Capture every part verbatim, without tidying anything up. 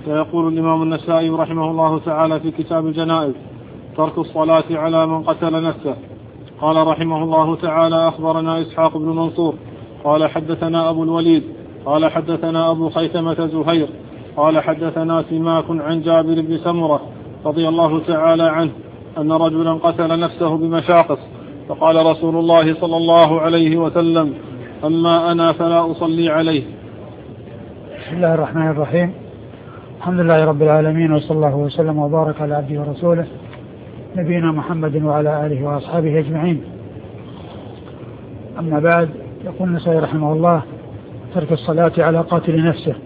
فيقول الإمام النسائي رحمه الله تعالى في كتاب الجنائز: ترك الصلاة على من قتل نفسه. قال رحمه الله تعالى: أخبرنا إسحاق بن منصور قال حدثنا أبو الوليد قال حدثنا أبو خيثمة زهير قال حدثنا سماك عن جابر بن سمرة رضي الله تعالى عنه أن رجلا قتل نفسه بمشاقص، فقال رسول الله صلى الله عليه وسلم: أما أنا فلا أصلي عليه. بسم الله الرحمن الرحيم. الحمد لله رب العالمين، وصلى الله وسلم وبارك على عبده ورسوله نبينا محمد وعلى آله وأصحابه أجمعين. أما بعد، يقول النسائي رحمه الله: ترك الصلاة على قاتل نفسه.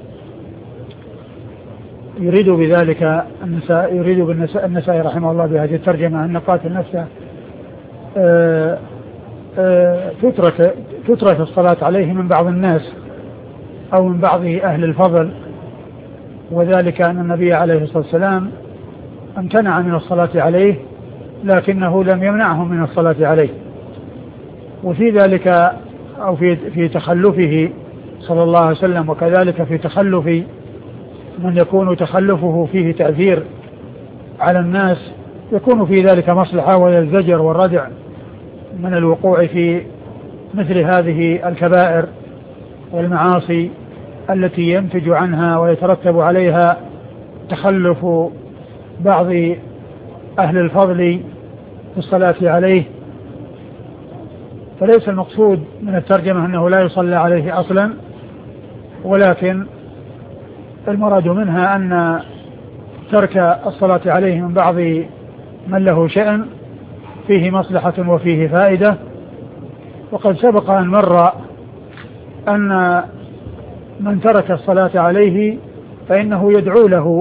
يريد بذلك النسائي يريد بالنسائي رحمه الله بهذه الترجمة أن قاتل نفسه آآ آآ تترك تترك الصلاة عليه من بعض الناس أو من بعض أهل الفضل، وذلك أن النبي عليه الصلاة والسلام امتنع من الصلاة عليه لكنه لم يمنعه من الصلاة عليه. وفي ذلك أو في في تخلفه صلى الله عليه وسلم، وكذلك في تخلف من يكون تخلفه فيه تأثير على الناس، يكون في ذلك مصلحة والزجر والردع من الوقوع في مثل هذه الكبائر والمعاصي التي ينتج عنها ويترتب عليها تخلف بعض أهل الفضل في الصلاة عليه. فليس المقصود من الترجمة أنه لا يصلى عليه أصلا، ولكن المراد منها أن ترك الصلاة عليه من بعض من له شأن فيه مصلحة وفيه فائدة. وقد سبق أن مر أن من ترك الصلاة عليه فإنه يدعو له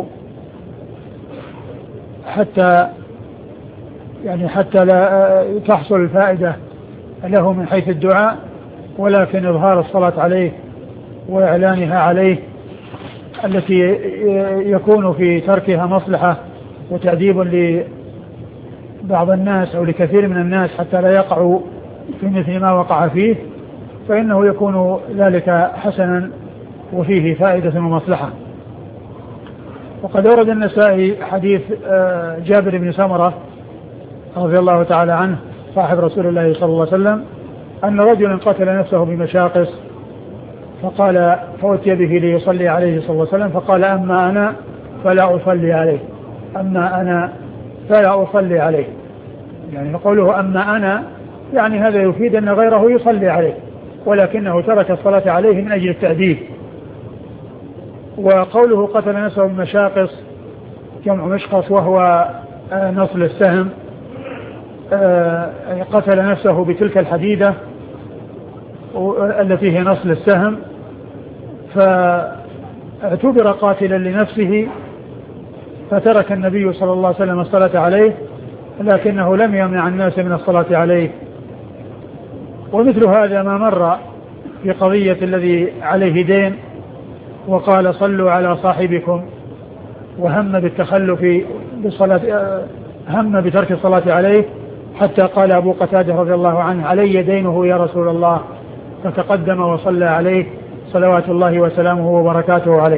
حتى يعني حتى لا تحصل الفائدة له من حيث الدعاء، ولكن إظهار الصلاة عليه وإعلانها عليه التي يكون في تركها مصلحة وتأديب لبعض الناس أو لكثير من الناس حتى لا يقعوا في مثل ما وقع فيه، فإنه يكون ذلك حسنا وفيه فائدة ومصلحة. وقد ورد النسائي حديث جابر بن سمرة رضي الله تعالى عنه صاحب رسول الله صلى الله عليه وسلم أن رجلا قتل نفسه بمشاقص، فقال فأتي به ليصلي عليه صلى الله عليه وسلم، فقال: أما أنا فلا أصلي عليه. أما أنا فلا أصلي عليه، يعني قوله أما أنا يعني هذا يفيد أن غيره يصلي عليه، ولكنه ترك الصلاة عليه من أجل التأديب. وقوله قتل نفسه بمشاقص جمع مشقص، وهو نصل السهم، قتل نفسه بتلك الحديدة التي هي نصل السهم، فاعتبر قاتلا لنفسه، فترك النبي صلى الله عليه وسلم الصلاة عليه لكنه لم يمنع الناس من الصلاة عليه. ومثل هذا ما مر في قضية الذي عليه دين وقال: صلوا على صاحبكم، وهم بالتخلف بالصلاة، هم بترك الصلاة عليه، حتى قال أبو قتادة رضي الله عنه: علي دينه يا رسول الله، فتقدم وصلى عليه صلوات الله وسلامه وبركاته عليه.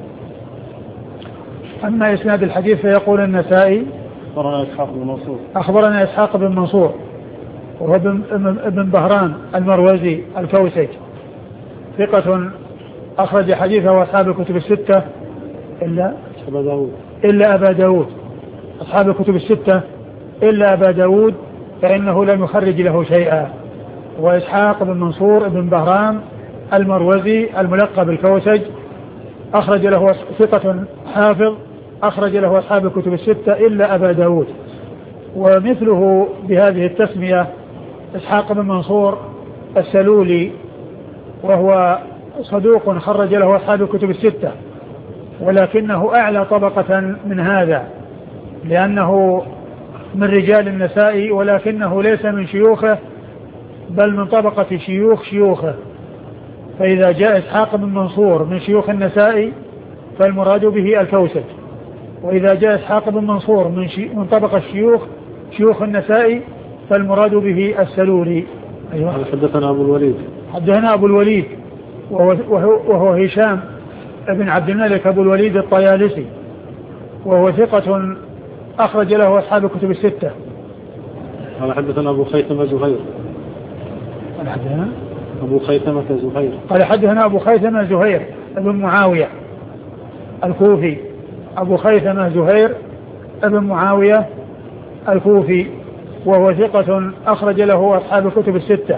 أما إسناد الحديث فيقول النسائي: أخبرنا إسحاق بن منصور أخبرنا إسحاق بن منصور وهو ابن بهران المروزي الكوسج، ثقة أخرج حديثه أصحاب الكتب الستة إلا أبا داود إلا أبا داود أصحاب الكتب الستة إلا أبا داود فإنه لم يخرج له شيئا. وإسحاق بن منصور بن بهران المروزي الملقب بالكوسج أخرج له ثقة حافظ أخرج له أصحاب الكتب الستة إلا أبا داود. ومثله بهذه التسمية إسحاق بن منصور السلولي، وهو صدوق خرج له أصحاب الكتب الستة، ولكنه أعلى طبقة من هذا لأنه من رجال النسائي، ولكنه ليس من شيوخه بل من طبقة شيوخ شيوخه. فإذا جاء إسحاق بن منصور من شيوخ النسائي فالمراد به الكوسج، وإذا جاء إسحاق بن منصور من, شي... من طبقة الشيوخ شيوخ النسائي فالمراد به السلولي. أيوة. حدثنا أبو الوليد حدثنا أبو الوليد وهو, وهو, وهو هشام بن عبد الملك أبو الوليد الطيالسي، وهو ثقة أخرج له أصحاب الكتب الستة. قال حدثنا أبو خيثمة زهير. قال حدثنا أبو خيثمة زهير. قال حدثنا أبو خيثمة زهير ابن معاوية الكوفي. أبو خيثمة زهير ابن معاوية الكوفي، وهو ثقة أخرج له أصحاب الكتب الستة.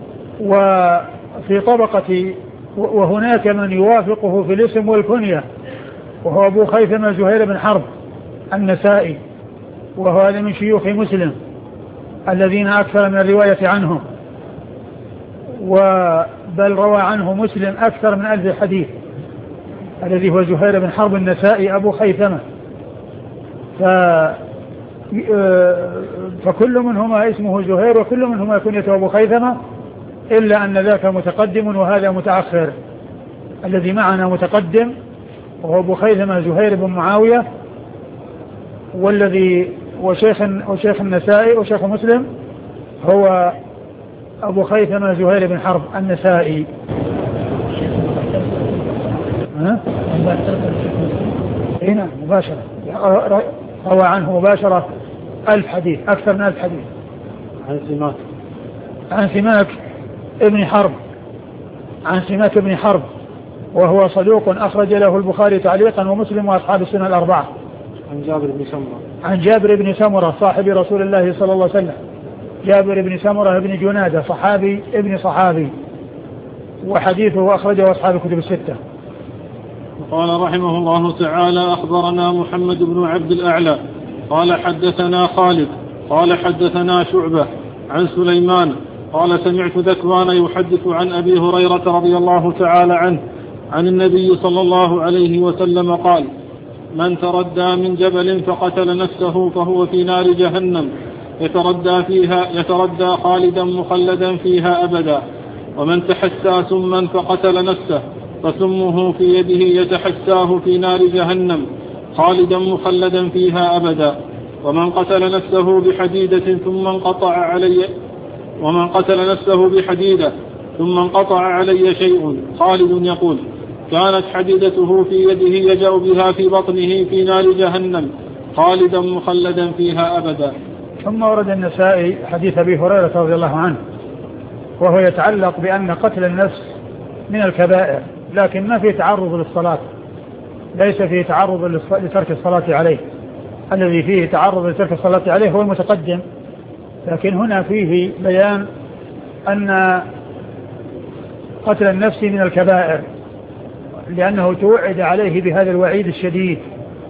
وفي طبقة وهناك من يوافقه في الاسم والكنية، وهو أبو خيثمة زهير بن حرب النسائي، وهو هذا من شيوخ مسلم الذين أكثر من الرواية عنهم، وبل روى عنه مسلم أكثر من ألف حديث، الذي هو زهير بن حرب النسائي أبو خيثمة. ف... فكل منهما اسمه زهير وكل منهما كنيته أبو خيثمة، إلا أن ذاك متقدم وهذا متأخر. الذي معنا متقدم وهو أبو خيثمة زهير بن معاوية، والذي وشيخ, وشيخ النسائي وشيخ مسلم هو أبو خيثمة زهير بن حرب النسائي. ها؟ هنا مباشرة روى عنه مباشرة ألف حديث، أكثر من ألف حديث. عن سماك عن سماك ابن حرب عن سماك ابن حرب وهو صدوق أخرج له البخاري تعليقا ومسلم وأصحاب السنة الأربعة. عن جابر بن سمرة عن جابر بن سمرة صاحب رسول الله صلى الله عليه وسلم، جابر بن سمرة بن جنادة صحابي ابن صحابي، وحديثه أخرجه أصحاب الكتب الستة. قال رحمه الله تعالى: أخبرنا محمد بن عبد الأعلى قال حدثنا خالد قال حدثنا شعبة عن سليمان قال سمعت ذكوان يحدث عن أبي هريرة رضي الله تعالى عنه عن النبي صلى الله عليه وسلم قال: من تردى من جبل فقتل نفسه فهو في نار جهنم يتردى فيها يتردى خالدا مخلدا فيها أبدا، ومن تحسى سما فقتل نفسه فسمه في يده يتحساه في نار جهنم خالدا مخلدا فيها أبدا، ومن قتل نفسه بحديدة ثم انقطع علي ومن قتل نفسه بحديدة ثم انقطع علي شيء. خالد يقول: كانت حديدته في يده يجأ بها في بطنه في نار جهنم خالدا مخلدا فيها أبدا. ثم ورد النسائي حديث أبي هريرة رضي الله عنه، وهو يتعلق بأن قتل النفس من الكبائر، لكن ما فيه تعرض للصلاة، ليس فيه تعرض لترك الصلاة عليه. الذي فيه تعرض لترك الصلاة عليه هو المتقدم، لكن هنا فيه بيان أن قتل النفس من الكبائر، لأنه توعد عليه بهذا الوعيد الشديد.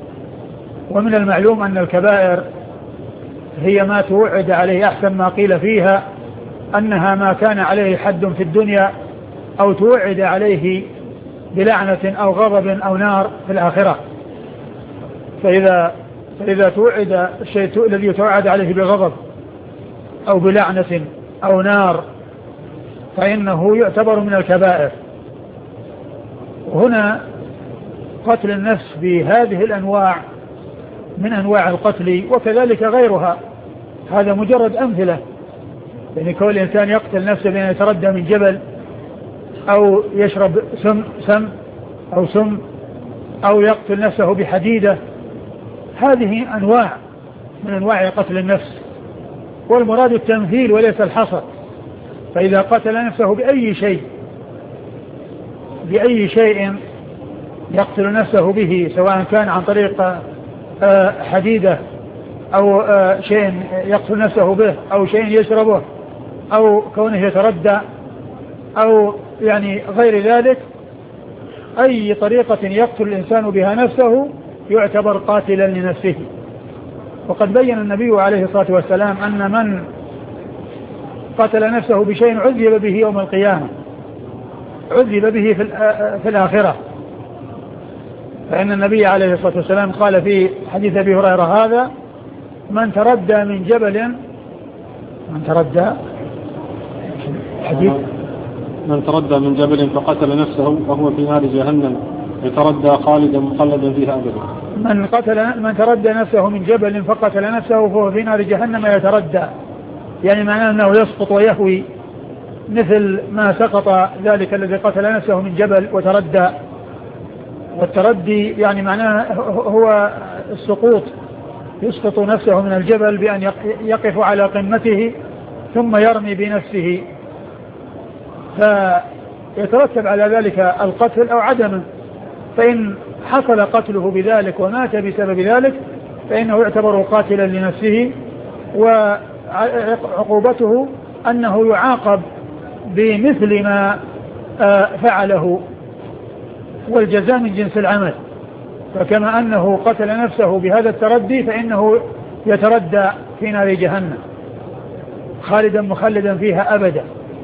ومن المعلوم أن الكبائر هي ما توعد عليه، أحسن ما قيل فيها أنها ما كان عليه حد في الدنيا أو توعد عليه بلعنة أو غضب أو نار في الآخرة. فإذا, فإذا توعد الشيء الذي يتوعد عليه بغضب أو بلعنة أو نار فإنه يعتبر من الكبائر. هنا قتل النفس بهذه الأنواع من أنواع القتل، وكذلك غيرها، هذا مجرد أمثلة. يعني كل الإنسان يقتل نفسه بأن يتردى من جبل أو يشرب سم, سم أو سم أو يقتل نفسه بحديدة، هذه أنواع من أنواع قتل النفس، والمراد التمثيل وليس الحصر. فإذا قتل نفسه بأي شيء بأي شيء يقتل نفسه به، سواء كان عن طريق حديدة أو شيء يقتل نفسه به أو شيء يشربه أو كونه يتردى أو يعني غير ذلك، أي طريقة يقتل الإنسان بها نفسه يعتبر قاتلا لنفسه. وقد بين النبي عليه الصلاة والسلام أن من قتل نفسه بشيء عذب به يوم القيامة، عذب به في الآخرة. فإن النبي عليه الصلاة والسلام قال في حديث أبي هريرة هذا: من تردى من جبل من تردى حديث من تردى من جبل فقتل نفسه فهو في نار جهنم يتردى خالدا مخلدا فيها أبدا. من قتل من تردى نفسه من جبل فقتل نفسه فهو في نار جهنم يتردى، يعني معناه أنه يسقط ويهوي مثل ما سقط ذلك الذي قتل نفسه من جبل وتردى. والتردي يعني معناه هو السقوط، يسقط نفسه من الجبل بأن يقف على قمته ثم يرمي بنفسه، فيترتب على ذلك القتل أو عدمه. فإن حصل قتله بذلك ومات بسبب ذلك فإنه يعتبر قاتلا لنفسه، وعقوبته أنه يعاقب بمثل ما فعله، والجزاء من جنس العمل. فكما أنه قتل نفسه بهذا التردي فإنه يتردى في نار جهنم خالدا مخلدا فيها أبدا.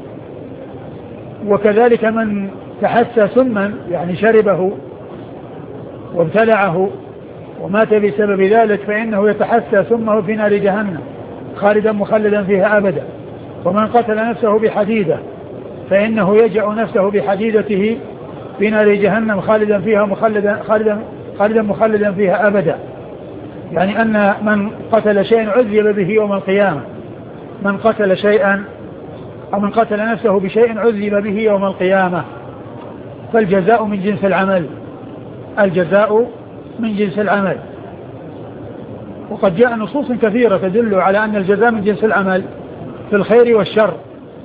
وكذلك من تحسى سما يعني شربه وابتلعه ومات بسبب ذلك فإنه يتحسى سمه في نار جهنم خالدا مخلدا فيها أبدا. ومن قتل نفسه بحديدة فإنه يجع نفسه بحديدته في نار جهنم خالدا فيها مخلدا خالدا خالدا مخلدا فيها أبدا. يعني أن من قتل شيئا عذب به يوم القيامة، من قتل شيئا أو من قتل نفسه بشيء عذب به يوم القيامة. فالجزاء من جنس العمل، الجزاء من جنس العمل. وقد جاء نصوص كثيرة تدل على أن الجزاء من جنس العمل في الخير والشر.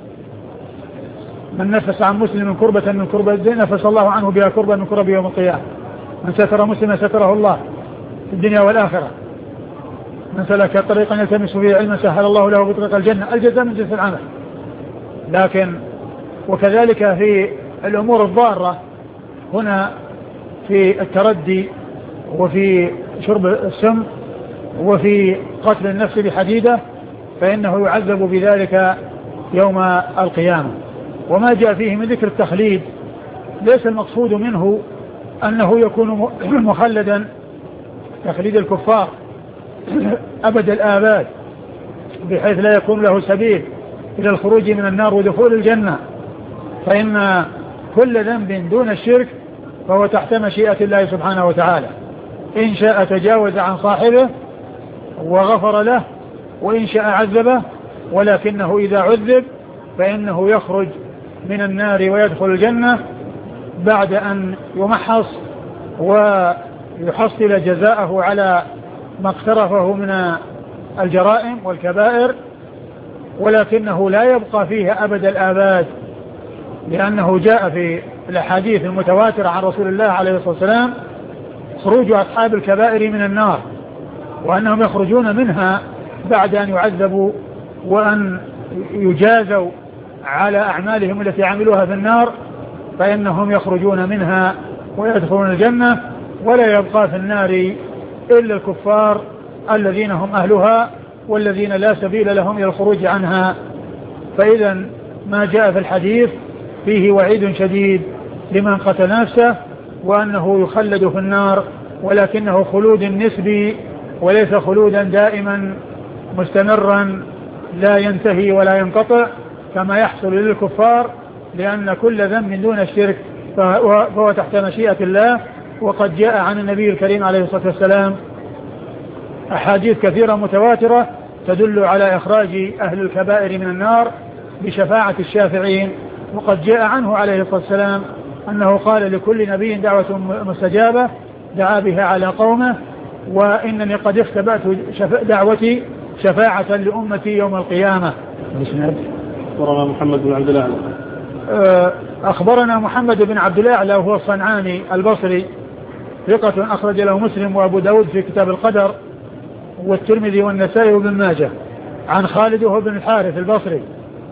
من نفس عن مسلم كربة من كربة نفس الله عنه بها كربة من كرب يوم القيامة. من ستر مسلم ستره الله في الدنيا والآخرة. من سلك طريقا يلتمس فيه علما سهل الله له بطريق الجنة. الجزاء من جنس العمل. لكن وكذلك في الأمور الضارة هنا في التردي وفي شرب السم وفي قتل النفس بحديدة فإنه يعذب بذلك يوم القيامة. وما جاء فيه من ذكر التخليد ليس المقصود منه أنه يكون مخلدا تخليد الكفار أبد الآباد بحيث لا يكون له سبيل إلى الخروج من النار ودخول الجنة. فإن كل ذنب دون الشرك فهو تحت مشيئة الله سبحانه وتعالى، إن شاء تجاوز عن صاحبه وغفر له وإن شاء عذبه، ولكنه إذا عذب فإنه يخرج من النار ويدخل الجنة بعد أن يمحص ويحصل جزاءه على ما اقترفه من الجرائم والكبائر، ولكنه لا يبقى فيها أبد الآباد، لأنه جاء في الأحاديث المتواترة عن رسول الله عليه الصلاة والسلام خروج أصحاب الكبائر من النار، وأنهم يخرجون منها بعد أن يعذبوا وأن يجازوا على أعمالهم التي عملوها في النار، فإنهم يخرجون منها ويدخلون الجنة، ولا يبقى في النار إلا الكفار الذين هم أهلها والذين لا سبيل لهم إلى الخروج عنها. فإذا ما جاء في الحديث فيه وعيد شديد لمن قتل نفسه، وأنه يخلد في النار، ولكنه خلود نسبي وليس خلودا دائما مستمرا لا ينتهي ولا ينقطع كما يحصل للكفار، لأن كل ذنب دون الشرك فهو تحت مشيئة الله. وقد جاء عن النبي الكريم عليه الصلاة والسلام أحاديث كثيرة متواترة تدل على إخراج أهل الكبائر من النار بشفاعة الشافعين. وقد جاء عنه عليه الصلاة والسلام أنه قال لكل نبي دعوة مستجابة دعا بها على قومه، وإنني قد اختبأت دعوتي شفاعة لأمتي يوم القيامة. أخبرنا محمد بن عبد الأعلى أخبرنا محمد بن عبد الأعلى وهو الصنعاني البصري ثقة أخرج له مسلم وأبو داود في كتاب القدر والترمذي والنسائي وابن ماجه، عن خالد وهو بن الحارث البصري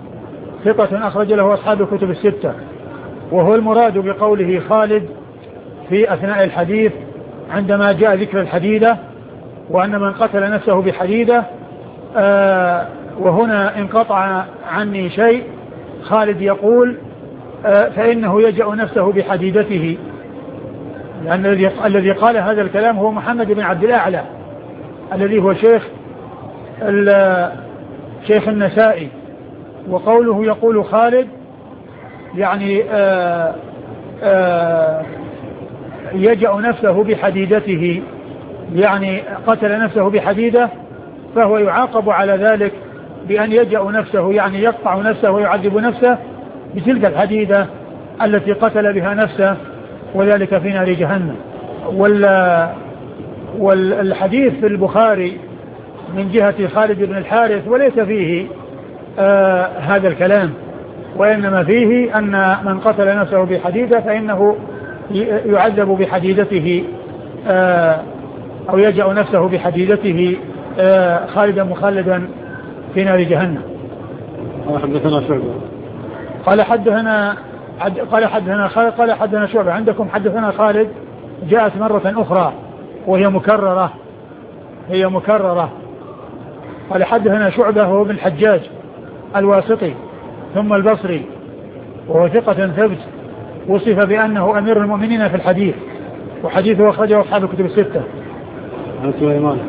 ثقة أخرج له أصحاب الكتب الستة. وهو المراد بقوله خالد في أثناء الحديث عندما جاء ذكر الحديدة وأن من قتل نفسه بحديدة آه وهنا انقطع عني شيء. خالد يقول آه فإنه يجأ نفسه بحديدته، لأن الذي الذي قال هذا الكلام هو محمد بن عبد الأعلى الذي هو شيخ شيخ النسائي. وقوله يقول خالد يعني آآ آآ يجأ نفسه بحديدته، يعني قتل نفسه بحديدة فهو يعاقب على ذلك بأن يجأ نفسه، يعني يقطع نفسه ويعذب نفسه بتلك الحديدة التي قتل بها نفسه وذلك في نار جهنم. والحديث في البخاري من جهة خالد بن الحارث وليس فيه آه هذا الكلام، وإنما فيه أن من قتل نفسه بحديدة فإنه يعذب بحديدته آه أو يجأ نفسه بحديدته آه خالدا مخلدا في نار جهنم. قال حدثنا شعبة قال حدثنا قال حدثنا خالد قال حدثنا شعبة. عندكم حدثنا خالد جاءت مرة أخرى وهي مكررة هي مكررة قال حدثنا شعبة هو ابن الحجاج الواسطي ثم البصري وهو ثقة ثبت وصف بأنه أمير المؤمنين في الحديث وحديثه أخرجه أصحاب الكتب الستة. عن سليمان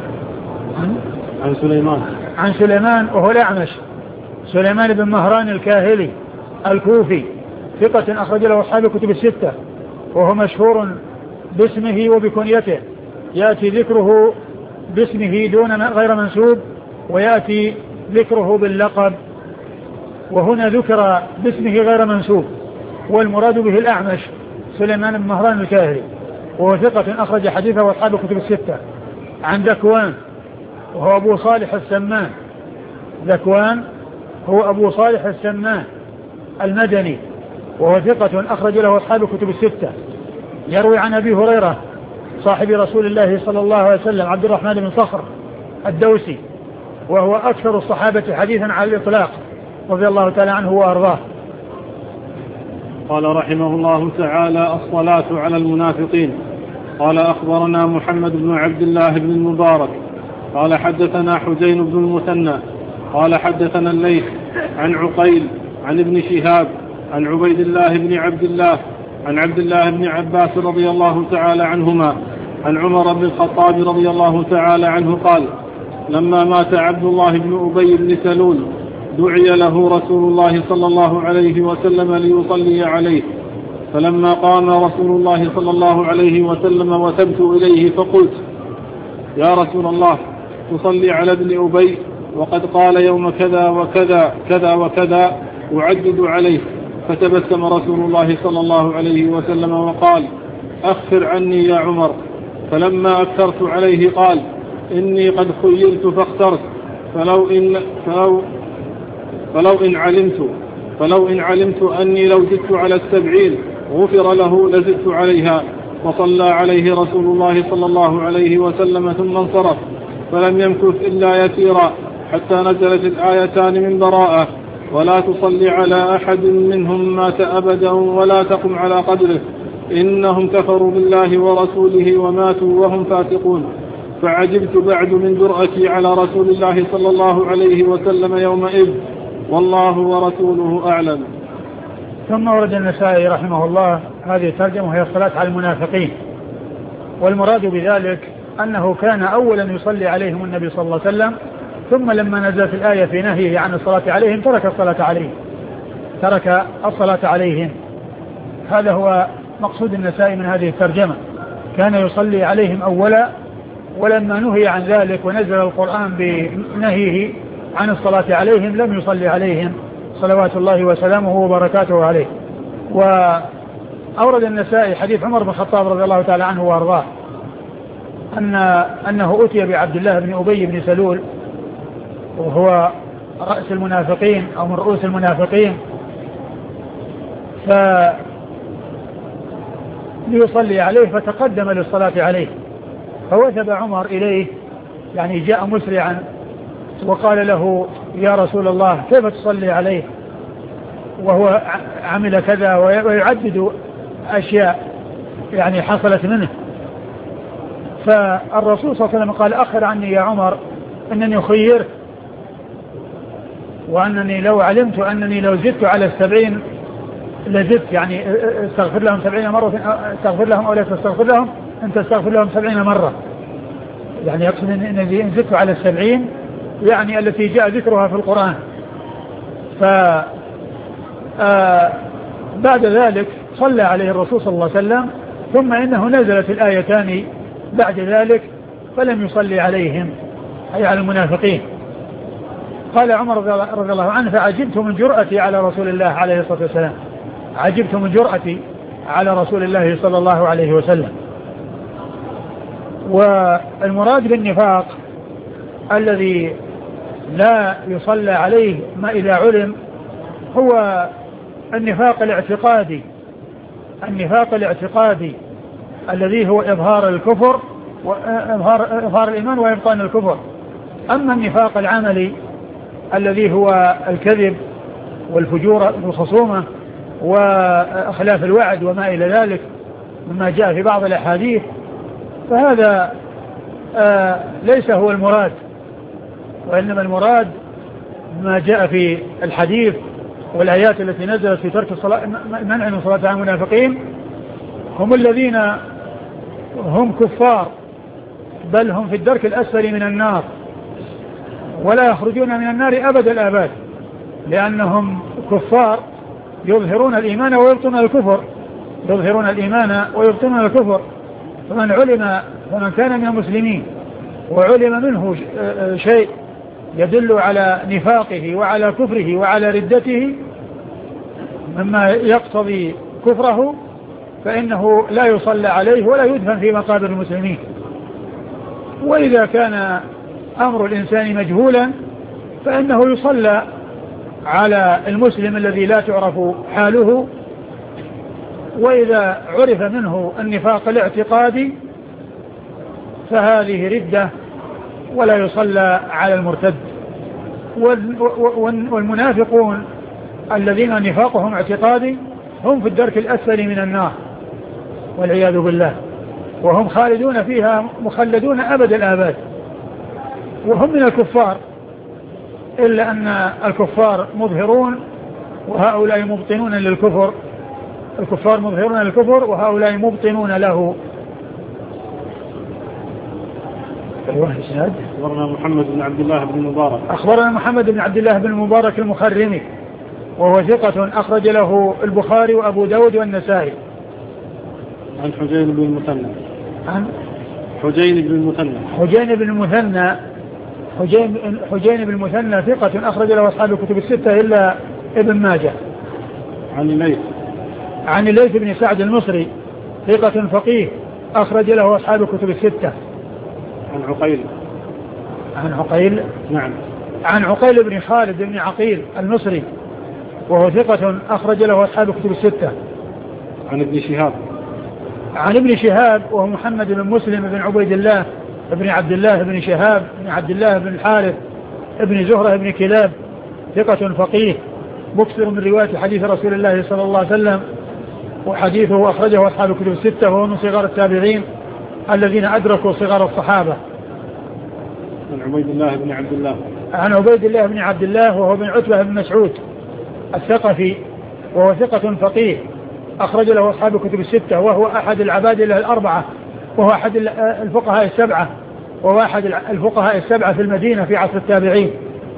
عن سليمان عن سليمان وهو الأعمش سليمان بن مهران الكاهلي الكوفي ثقة أخرج له أصحاب الكتب الستة وهو مشهور باسمه وبكنيته، يأتي ذكره باسمه دون غير منسوب ويأتي ذكره باللقب، وهنا ذكر باسمه غير منسوب والمراد به الأعمش سليمان بن مهران الكاهلي وهو ثقة أخرج حديثه أصحاب الكتب الستة. عن ذكوان وهو أبو صالح السمان ذكوان هو أبو صالح السمان المدني وهو ثقة أخرج له أصحاب الكتب الستة، يروي عن أبي هريرة صاحب رسول الله صلى الله عليه وسلم عبد الرحمن بن صخر الدوسي وهو أكثر الصحابة حديثا على الإطلاق رضي الله تعالى عنه وأرضاه. قال رحمه الله تعالى: الصلاة على المنافقين. قال أخبرنا محمد بن عبد الله بن المبارك قال حدثنا حسين بن المثنى قال حدثنا الليث عن عقيل عن ابن شهاب عن عبيد الله بن عبد الله عن عبد الله بن عباس رضي الله تعالى عنهما عن عمر بن الخطاب رضي الله تعالى عنه قال: لما مات عبد الله بن أبي بن سلول دعي له رسول الله صلى الله عليه وسلم ليصلي عليه، فلما قام رسول الله صلى الله عليه وسلم وثبت إليه فقلت: يا رسول الله، تصلي على ابن أبي وقد قال يوم كذا وكذا كذا وكذا أعدد عليه. فتبسم رسول الله صلى الله عليه وسلم وقال: أخفر عني يا عمر. فلما أكثرت عليه قال: إني قد خيرت فاخترت، فلو إن, فلو فلو إن علمت فلو إن علمت أني لو زدت على السبعين غفر له لزدت عليها. وصلى عليه رسول الله صلى الله عليه وسلم ثم انصرف، فلم يمكث إلا يسيرا حتى نزلت الآيتان من براءة: ولا تصلي على أحد منهم مات أبدا ولا تقم على قدره إنهم كفروا بالله ورسوله وماتوا وهم فاسقون. فعجبت بعد من جرأتي على رسول الله صلى الله عليه وسلم يومئذ، والله ورسوله أعلم. ثم ورد النسائي رحمه الله هذه الترجمة وهي الصلاة على المنافقين، والمراد بذلك أنه كان أولا يصلي عليهم النبي صلى الله عليه وسلم، ثم لما نزلت الآية في نهيه عن الصلاة عليهم ترك الصلاة عليهم ترك الصلاة عليهم هذا هو مقصود النسائي من هذه الترجمة. كان يصلي عليهم أولا، ولما نهي عن ذلك ونزل القرآن بنهيه عن الصلاة عليهم لم يصلي عليهم صلوات الله وسلامه وبركاته عليه. وأورد النسائي حديث عمر بن الخطاب رضي الله تعالى عنه وأرضاه أن أنه أتي بعبد الله بن أبي بن سلول وهو رأس المنافقين أو من رؤوس المنافقين، فليصلي عليه فتقدم للصلاة عليه، فوثب عمر إليه يعني جاء مسرعا وقال له: يا رسول الله، كيف تصلي عليه وهو عمل كذا، ويعدد أشياء يعني حصلت منه. فالرسول صلى الله عليه وسلم قال: أخر عني يا عمر، أنني خيرت، وأنني لو علمت أنني لو زدت على السبعين لزدت، يعني استغفر لهم سبعين مرة، استغفر لهم أو لا تستغفر لهم، أنت استغفر لهم سبعين مرة، يعني يقصد أن زدت على السبعين يعني التي جاء ذكرها في القرآن. ف بعد ذلك صلى عليه الرسول صلى الله عليه وسلم، ثم إنه نزلت الآيتان بعد ذلك فلم يصلي عليهم أي على المنافقين. قال عمر رضي الله عنه: فعجبت من جرأتي على رسول الله عليه الصلاة والسلام، عجبت من جرأتي على رسول الله صلى الله عليه وسلم. والمراد بالنفاق الذي لا يصلى عليه ما إذا علم هو النفاق الاعتقادي، النفاق الاعتقادي الذي هو إظهار الكفر وإظهار إظهار الإيمان وإبطان الكفر. أما النفاق العملي الذي هو الكذب والفجور والخصومة وإخلاف الوعد وما إلى ذلك مما جاء في بعض الأحاديث، فهذا آه ليس هو المراد، وإنما المراد ما جاء في الحديث والآيات التي نزلت في ترك الصلاة منع من صلاة المنافقين، هم الذين هم كفار بل هم في الدرك الأسفل من النار ولا يخرجون من النار أبد الآباد، لأنهم كفار يظهرون الإيمان ويبطنون الكفر، يظهرون الإيمان ويبطنون الكفر. فمن علم فمن كان من المسلمين وعلم منه شيء يدل على نفاقه وعلى كفره وعلى ردته مما يقتضي كفره فإنه لا يصلى عليه ولا يدفن في مقابر المسلمين. وإذا كان أمر الإنسان مجهولا فإنه يصلى على المسلم الذي لا تعرف حاله، وإذا عرف منه النفاق الاعتقادي فهذه ردة ولا يصلى على المرتد. والمنافقون الذين نفاقهم اعتقادي هم في الدرك الأسفل من النار والعياذ بالله، وهم خالدون فيها مخلدون أبد الآباد، وهم من الكفار، إلا أن الكفار مظهرون وهؤلاء مبطنون للكفر، الكفار مظهرون للكفر وهؤلاء مبطنون له. أخبرنا محمد بن عبد الله بن المبارك أخبرنا محمد بن عبد الله بن المبارك المخرمي وهو ثقة أخرج له البخاري وأبو داود والنسائي. عن حجين بن المثنى عن حجين بن المثنى حجين بن المثنى حجين, حجين بن المثنى ثقة أخرج له أصحاب الكتب الستة إلا ابن ماجه. عن الليث عن الليث بن سعد المصري ثقة فقيه أخرج له أصحاب الكتب الستة. عن عقيل عن عقيل نعم عن عقيل بن خالد بن عقيل المصري وهو ثقة أخرج له أصحاب الكتب الستة. عن ابن شهاب عن ابن شهاب وهو محمد بن مسلم بن عبيد الله بن عبد الله بن شهاب بن عبد الله بن الحارث ابن زهرة بن كلاب ثقة فقيه مكثر من رواية حديث رسول الله صلى الله عليه وسلم، وحديثه أخرجه أصحاب الكتب الستة وهو من صغار التابعين الذين أدركوا صغار الصحابة. عن عبيد الله بن عبد الله عن عبيد الله بن عبد الله وهو بن عتبة بن مسعود الثقفي وهو ثقة فقيه أخرج له أصحاب الكتب الستة، وهو أحد العباد الأربعة، وهو أحد الفقهاء السبعة، وهو أحد الفقهاء السبعة في المدينة في عصر التابعين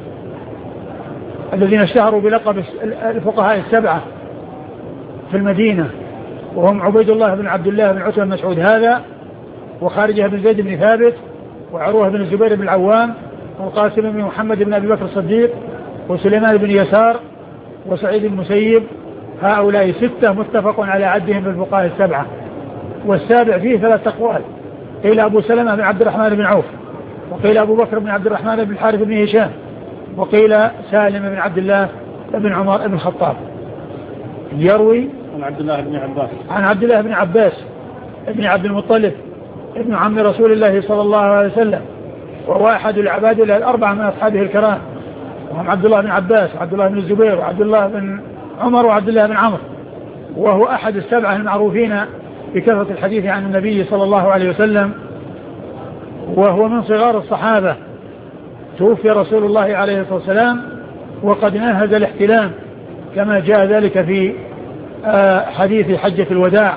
الذين اشتهروا بلقب الفقهاء السبعة في المدينة، وهم عبيد الله بن عبد الله بن عتبة بن مسعود هذا، وخارجة بن زيد بن ثابت، وعروة بن الزبير بن العوام، والقاسم بن محمد بن أبي بكر الصديق، وسليمان بن يسار، وسعيد بن المسيب. هؤلاء ستة متفق على عدهم بالفقهاء السبعة. والسابع فيه ثلاث أقوال، قيل أبو سلمة بن عبد الرحمن بن عوف، وقيل أبو بكر بن عبد الرحمن بن الحارث بن هشام، وقيل سالم بن عبد الله بن عمر بن الخطاب. يروي عن عبد الله بن عباس عن عبد الله بن عباس ابن عبد المطلب ابن عم رسول الله صلى الله عليه وسلم، وهو أحد العباد الأربعة من أصحابه الكرام، وهم عبد الله بن عباس وعبد الله بن الزبير وعبد الله بن عمر وعبد الله بن عمرو، وهو أحد السبعة المعروفين بكثرة الحديث عن النبي صلى الله عليه وسلم، وهو من صغار الصحابة. توفي رسول الله عليه الصلاة والسلام وقد ناهز الاحتلام كما جاء ذلك في حديث حجة الوداع.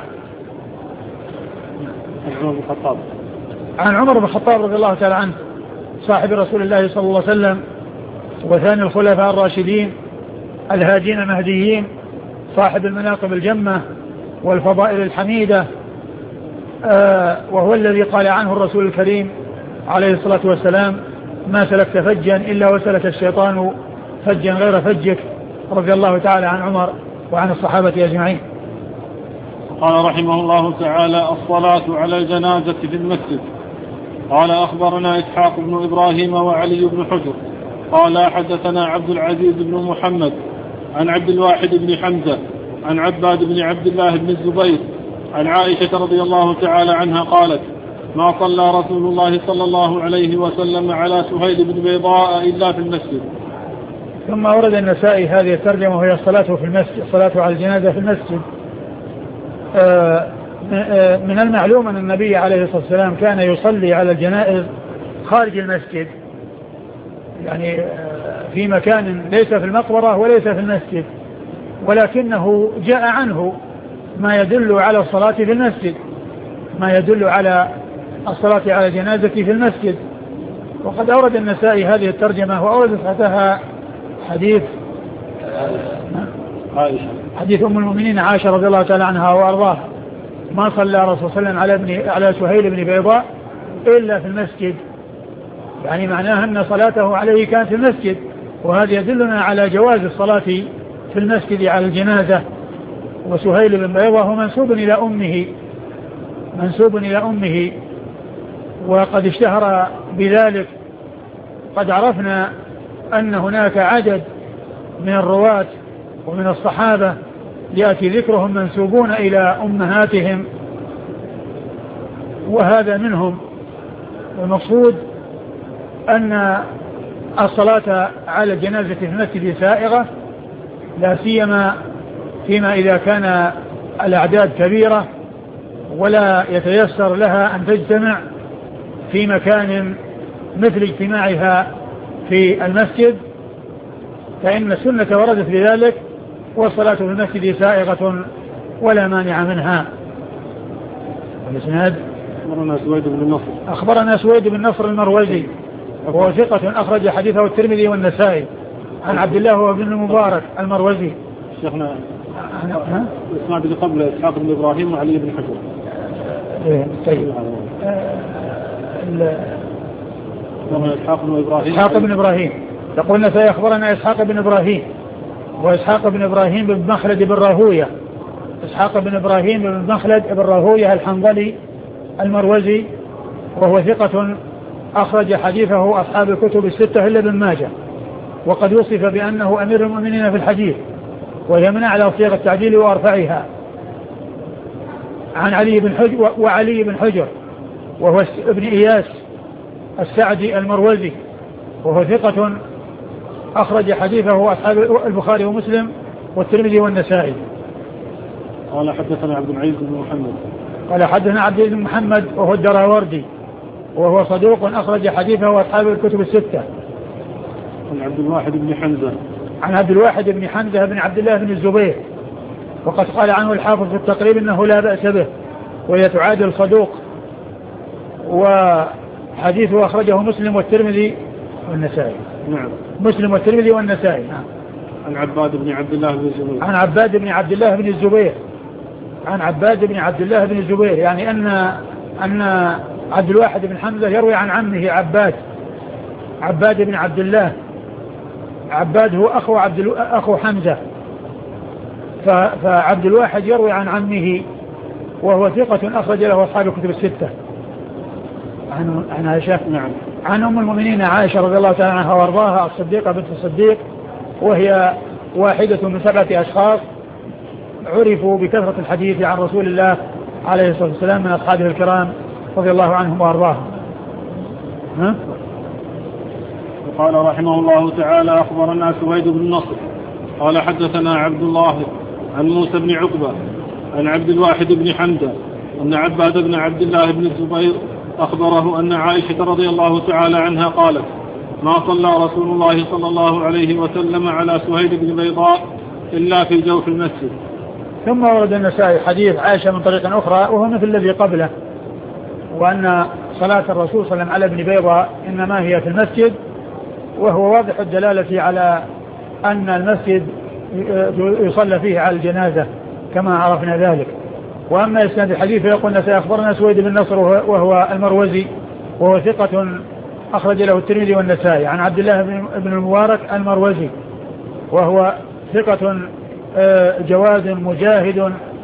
عن عمر بن الخطاب عن عمر بن الخطاب رضي الله تعالى عنه صاحب رسول الله صلى الله عليه وسلم وثاني الخلفاء الراشدين الهادين المهديين، صاحب المناقب الجمة والفضائل الحميدة، آه وهو الذي قال عنه الرسول الكريم عليه الصلاة والسلام: ما سلكت فجا إلا وسلك الشيطان فجا غير فجك. رضي الله تعالى عن عمر وعن الصحابة أجمعين. قال رحمه الله تعالى: الصلاة على الجنازة في المسجد. قال: أخبرنا إسحاق بن إبراهيم وعلي بن حجر قال: حدثنا عبد العزيز بن محمد عن عبد الواحد بن حمزة عن عباد بن عبد الله بن الزبير عن عائشة رضي الله تعالى عنها قالت: ما صلى رسول الله صلى الله عليه وسلم على سهيل بن بيضاء إلا في المسجد. ثم ورد النسائي هذه الترجمة وهي الصلاة في المسجد، الصلاة على الجنازة في المسجد. من المعلوم أن النبي عليه الصلاة والسلام كان يصلي على الجنائز خارج المسجد، يعني في مكان ليس في المقبرة وليس في المسجد، ولكنه جاء عنه ما يدل على الصلاة في المسجد، ما يدل على الصلاة على الجنازة في المسجد. وقد أورد النسائي هذه الترجمة وأورد تحتها حديث عائشة حديث أم المؤمنين عائشة رضي الله تعالى عنها وأرضاها: ما صلى رسول الله صلى الله عليه وسلم على ابن على سهيل بن بيضاء إلا في المسجد، يعني معناها أن صلاته عليه كانت في المسجد، وهذا يدلنا على جواز الصلاة في المسجد على الجنازة. وسهيل بن بيضاء هو منسوب إلى أمه منسوب إلى أمه وقد اشتهر بذلك. قد عرفنا أن هناك عدد من الرواة ومن الصحابة يأتي ذكرهم منسوبون إلى أمهاتهم، وهذا منهم. المقصود أن الصلاة على الجنازة في المسجد سائغة، لا سيما فيما إذا كان الأعداد كبيرة ولا يتيسر لها أن تجتمع في مكان مثل اجتماعها في المسجد، فإن السنة وردت بذلك، والصلاة في المسجد سائغة ولا مانع منها. الإسناد: أخبرنا سويد بن النصر أخبرنا سويد بن النصر المروزي وهو ثقة أخرج حديثه الترمذي والنسائي عن عبد الله وابن المبارك المروزي. شيخنا الإسناد اللي قبل إسحاق بن إبراهيم وعلي بن حجر. إيه طيب. إسحاق بن إبراهيم إسحاق بن إبراهيم يقولنا سيخبرنا إسحاق بن إبراهيم، وإسحاق بن إبراهيم بن مخلد بن راهوية إسحاق بن إبراهيم بن مخلد بن راهوية الحنظلي المروزي، وهو ثقة أخرج حديثه أصحاب الكتب الستة إلا ابن ماجه، وقد وصف بأنه أمير المؤمنين في الحديث، وهي من أعلى صيغ التعديل وأرفعها. عن علي بن حجر وعلي بن حجر وهو ابن إياس السعدي المروزي، وهو ثقة أخرج حديثه أصحاب البخاري ومسلم والترمذي والنسائي. قال: حدثنا عبد العزيز بن محمد قال: حدثنا عبد العزيز بن محمد وهو الدراوردي، وهو صدوق أخرج حديثه أصحاب الكتب الستة. عن عبد الواحد بن حمزة عن عبد الواحد بن حمزة بن عبد الله بن الزبير، وقد قال عنه الحافظ في التقريب إنه لا بأس به، وهي تعادل صدوق، وحديثه أخرجه مسلم والترمذي والنسائي. نعم. مسلم والترمذي والنسائي. نعم. عن عباد بن عبد الله بن الزبير عن عباد بن عبد الله بن الزبير عن عباد بن عبد الله بن الزبير يعني أن أن عبد الواحد بن حمزة يروي عن عمه عباد عباد بن عبد الله. عباد هو أخو عبد أخو حمزة، فعبد الواحد يروي عن عمه، وهو ثقة أخرج له أصحاب الكتب الستة. عن عن عائشة. نعم. عن أم المؤمنين عائشة رضي الله تعالى عنها وارضاها الصديقة بنت الصديق، وهي واحدة من سبعة أشخاص عرفوا بكثرة الحديث عن رسول الله عليه الصلاة والسلام من أصحابه الكرام رضي الله عنهم وارضاهم. ها؟ قال رحمه الله تعالى: أخبرنا سويد بن النصر قال: حدثنا عبد الله عن موسى بن عقبة عن عبد الواحد بن حمزة أن عباد بن عبد الله بن الزبير أخبره أن عائشة رضي الله تعالى عنها قالت: ما صلى رسول الله صلى الله عليه وسلم على سهيل بن بيضاء إلا في جوف المسجد. ثم ورد النسائي حديث عائشة من طريق أخرى وهو مثل الذي قبله، وأن صلاة الرسول صلى الله عليه وسلم على ابن بيضاء إنما هي في المسجد، وهو واضح الدلالة على أن المسجد يصلى فيه على الجنازة كما عرفنا ذلك. وأما إسناد الحديث يقول سيخبرنا سويد بن نصر وهو المروزي، وهو ثقة أخرج له الترمذي والنسائي عن عبد الله بن المبارك المروزي، وهو ثقة جواد مجاهد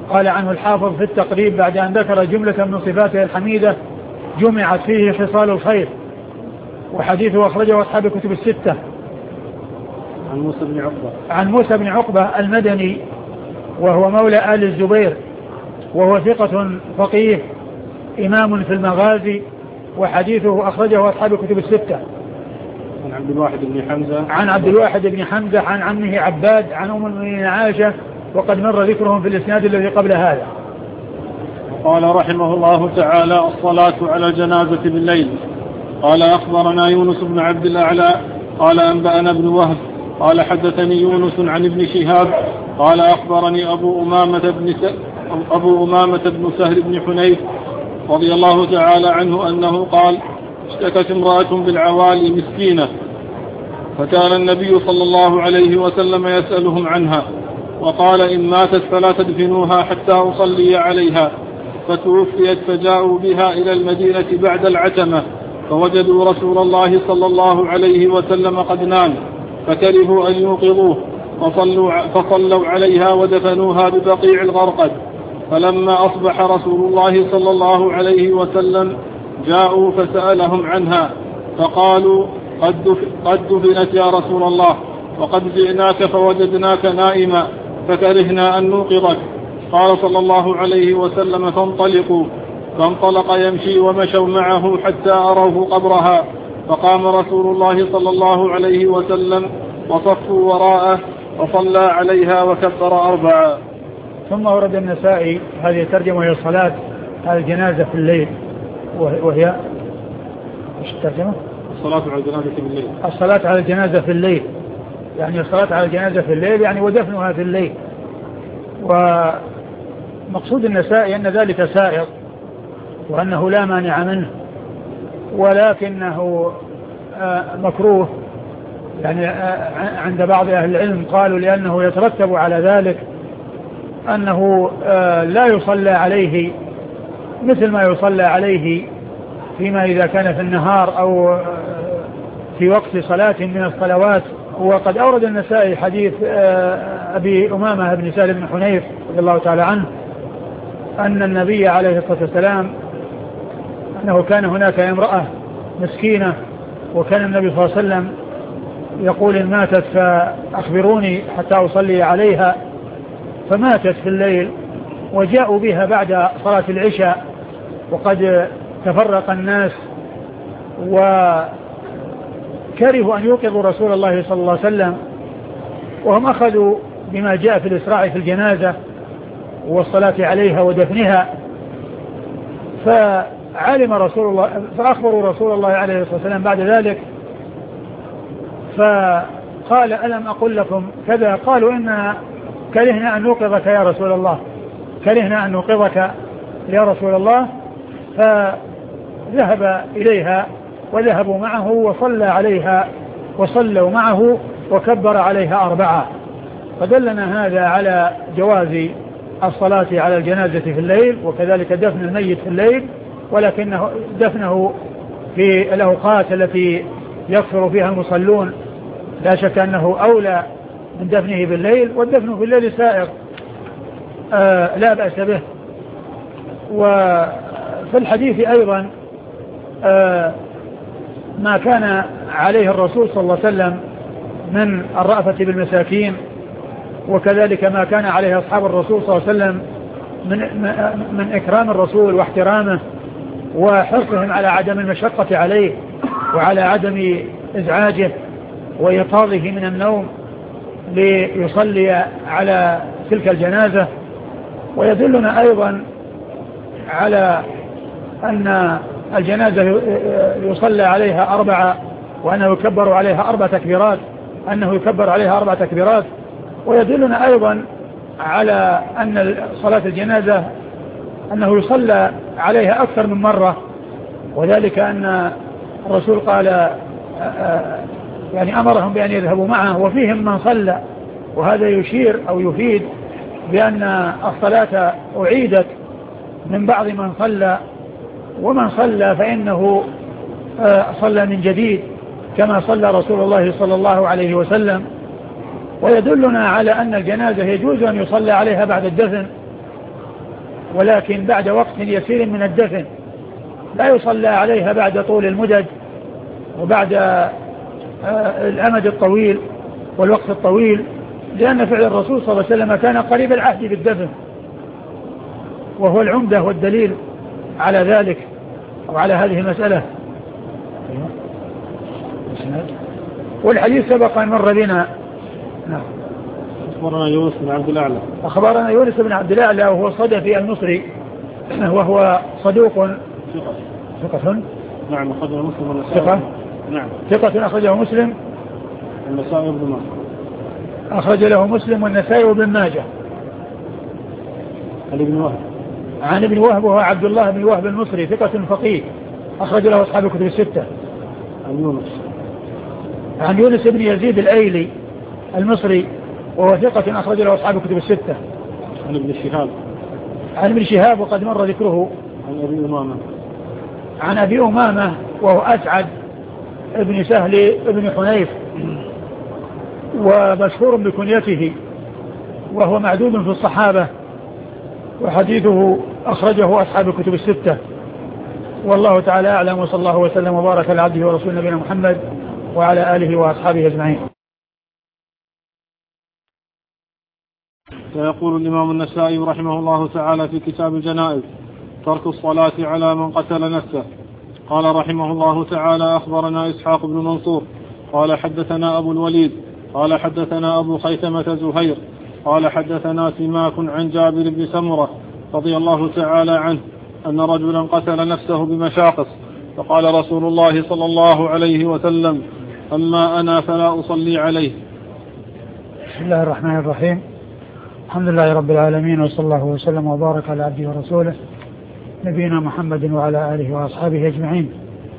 قال عنه الحافظ في التقريب بعد أن ذكر جملة من صفاته الحميدة جمعت فيه خصال الخير. وحديثه أخرجه أصحاب الكتب الستة. عن موسى بن عقبة عن موسى بن عقبة المدني وهو مولى آل الزبير، وهو ثقة فقيه إمام في المغازي، وحديثه أخرجه أصحاب الكتب الستة. عن عبد الواحد بن حمزة عن عبد الواحد بن حمزة عن عمه عباد عن أم المؤمنين عائشة، وقد مر ذكرهم في الإسناد الذي قبل هذا. قال رحمه الله تعالى: الصلاة على الجنازة بالليل. قال أخبرنا يونس بن عبد الأعلى قال أنبأنا ابن وهب قال حدثني يونس عن ابن شهاب قال أخبرني أبو أمامة بن س... أبو أمامة بن سهل بن حنيف رضي الله تعالى عنه أنه قال: اشتكت امرأة بالعوالي مسكينة، فكان النبي صلى الله عليه وسلم يسألهم عنها، وقال: إن ماتت فلا تدفنوها حتى أصلي عليها. فتوفيت فجاءوا بها إلى المدينة بعد العتمة، فوجدوا رسول الله صلى الله عليه وسلم قد نام، فكرهوا أن يوقظوه، فصلوا, فصلوا عليها ودفنوها ببقيع الغرقد. فلما أصبح رسول الله صلى الله عليه وسلم جاءوا فسألهم عنها، فقالوا: قد دفنت يا رسول الله، وقد جئناك فوجدناك نائما فكرهنا أن نوقظك. قال صلى الله عليه وسلم: فانطلقوا. فانطلق يمشي ومشوا معه حتى أروه قبرها، فقام رسول الله صلى الله عليه وسلم وصفوا وراءه وصلى عليها وكبر أربعا. ثم ورد النسائي هذه الترجمة وهي الصلاة على الجنازة في الليل، وهي ايش الترجمة؟ الصلاة على الجنازة في الليل. الصلاة على الجنازة في الليل يعني الصلاة على الجنازة في الليل يعني ودفنها في الليل. ومقصود النسائي أن ذلك سائر وأنه لا مانع منه، ولكنه مكروه يعني عند بعض أهل العلم قالوا لأنه يترتب على ذلك أنه لا يصلى عليه مثل ما يصلى عليه فيما إذا كان في النهار أو في وقت صلاة من الصلوات. وقد أورد النسائي حديث أبي أمامة بن سهل بن حنيف رضي الله تعالى عنه أن النبي عليه الصلاة والسلام أنه كان هناك امرأة مسكينة، وكان النبي صلى الله عليه وسلم يقول: إن ماتت فأخبروني حتى أصلي عليها. فماتت في الليل، وجاءوا بها بعد صلاة العشاء وقد تفرق الناس، وكرهوا أن يوقظوا رسول الله صلى الله عليه وسلم، وهم أخذوا بما جاء في الإسراع في الجنازة والصلاة عليها ودفنها. فعلم رسول الله فأخبروا رسول الله عليه الصلاة والسلام بعد ذلك، فقال: ألم أقل لكم كذا؟ قالوا: إن كرهنا أن نوقظك يا رسول الله كرهنا أن نوقظك يا رسول الله. فذهب إليها وذهبوا معه وصلى عليها وصلوا معه وكبر عليها أربعة. فدلنا هذا على جواز الصلاة على الجنازة في الليل، وكذلك دفن الميت في الليل، ولكنه دفنه في الأوقات التي يكثر فيها المصلون لا شك أنه أولى من دفنه بالليل، والدفن في الليل سائر آه لا بأس به. وفي الحديث أيضا آه ما كان عليه الرسول صلى الله عليه وسلم من الرأفة بالمساكين، وكذلك ما كان عليه أصحاب الرسول صلى الله عليه وسلم من, من إكرام الرسول واحترامه وحرصهم على عدم المشقة عليه وعلى عدم إزعاجه وإيقاظه من النوم ليصلي على تلك الجنازة. ويدلنا أيضا على أن الجنازة يصلى عليها أربعة، وأنه يكبر عليها أربع تكبيرات أنه يكبر عليها أربع تكبيرات. ويدلنا أيضا على أن صلاة الجنازة أنه يصلى عليها أكثر من مرة، وذلك أن الرسول قال يعني أمرهم بأن يذهبوا معه وفيهم من صلى، وهذا يشير أو يفيد بأن الصلاة أعيدت من بعض من صلى، ومن صلى فإنه صلى من جديد كما صلى رسول الله صلى الله عليه وسلم. ويدلنا على أن الجنازة يجوز أن يصلى عليها بعد الدفن، ولكن بعد وقت يسير من الدفن، لا يصلى عليها بعد طول المدد وبعد الأمد الطويل والوقت الطويل، لأن فعل الرسول صلى الله عليه وسلم كان قريب العهد بالدفن، وهو العمدة والدليل على ذلك وعلى هذه المسألة. والحديث سبق أن مر بنا. نعم. أخبرنا يونس بن عبد الأعلى أخبرنا يونس بن عبد الأعلى وهو صدفي المصري، وهو صدوق ثقة. نعم أخرجه مسلم والنسائي. ثقة. نعم ثقة أخرجه مسلم والنسائي وابن ماجه. أخرج له مسلم والنسائي وابن ماجه. عن ابن وهب عن ابن وهب وهو عبد الله بن وهب المصري ثقة فقيه أخرج له أصحاب الكتب الستة. عن يونس عن يونس بن يزيد الأيلي المصري وهو ثقة أخرج له أصحاب الكتب الستة. عن ابن شهاب عن ابن شهاب وقد مر ذكره. عن أبي أمامة عن أبي أمامة وهو أسعد ابن سهل ابن حنيف ومشهور بكنيته، وهو معدود في الصحابة، وحديثه أخرجه أصحاب الكتب الستة. والله تعالى أعلم، وصلى الله وسلم وبارك على عبده ورسوله نبينا محمد وعلى آله وأصحابه أجمعين. فيقول الإمام النسائي رحمه الله تعالى في كتاب الجنائز: ترك الصلاة على من قتل نفسه. قال رحمه الله تعالى: أخبرنا إسحاق بن منصور قال حدثنا أبو الوليد قال حدثنا أبو خيثمة زهير قال حدثنا سماك عن جابر بن سمرة رضي الله تعالى عنه أن رجلا قتل نفسه بمشاقص، فقال رسول الله صلى الله عليه وسلم: أما أنا فلا أصلي عليه. بسم الله الرحمن الرحيم. الحمد لله رب العالمين، وصلى الله وسلم وبارك على عبده ورسوله نبينا محمد وعلى آله وأصحابه أجمعين.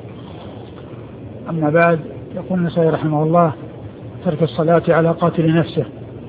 أما بعد، يقول النسائي رحمه الله: ترك الصلاة على قاتل نفسه.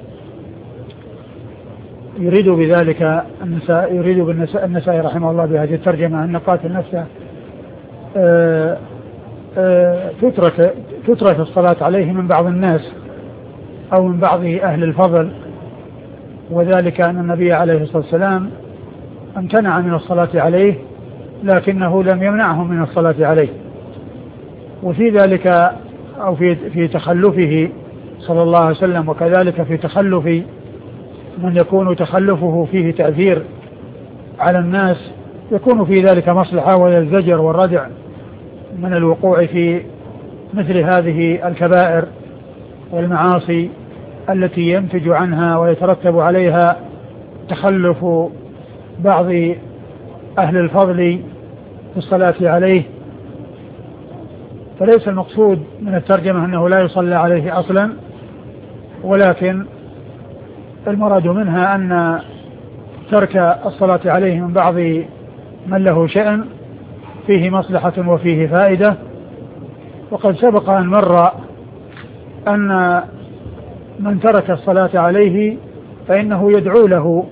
يريد بذلك النسائي يريد بالنسائي رحمه الله بهذه الترجمة أن قاتل نفسه آآ آآ تترك تترك الصلاة عليه من بعض الناس أو من بعض أهل الفضل، وذلك أن النبي عليه الصلاة والسلام امتنع من الصلاة عليه لكنه لم يمنعهم من الصلاة عليه. وفي ذلك أو في في تخلفه صلى الله عليه وسلم، وكذلك في تخلف من يكون تخلفه فيه تأثير على الناس، يكون في ذلك مصلحة وهي الزجر والردع من الوقوع في مثل هذه الكبائر والمعاصي التي ينتج عنها ويترتب عليها تخلف بعض أهل الفضل في الصلاة عليه. فليس المقصود من الترجمة أنه لا يصلى عليه أصلا، ولكن المراد منها أن ترك الصلاة عليه من بعض من له شأن فيه مصلحة وفيه فائدة. وقد سبق أن مر أن من ترك الصلاة عليه فإنه يدعو له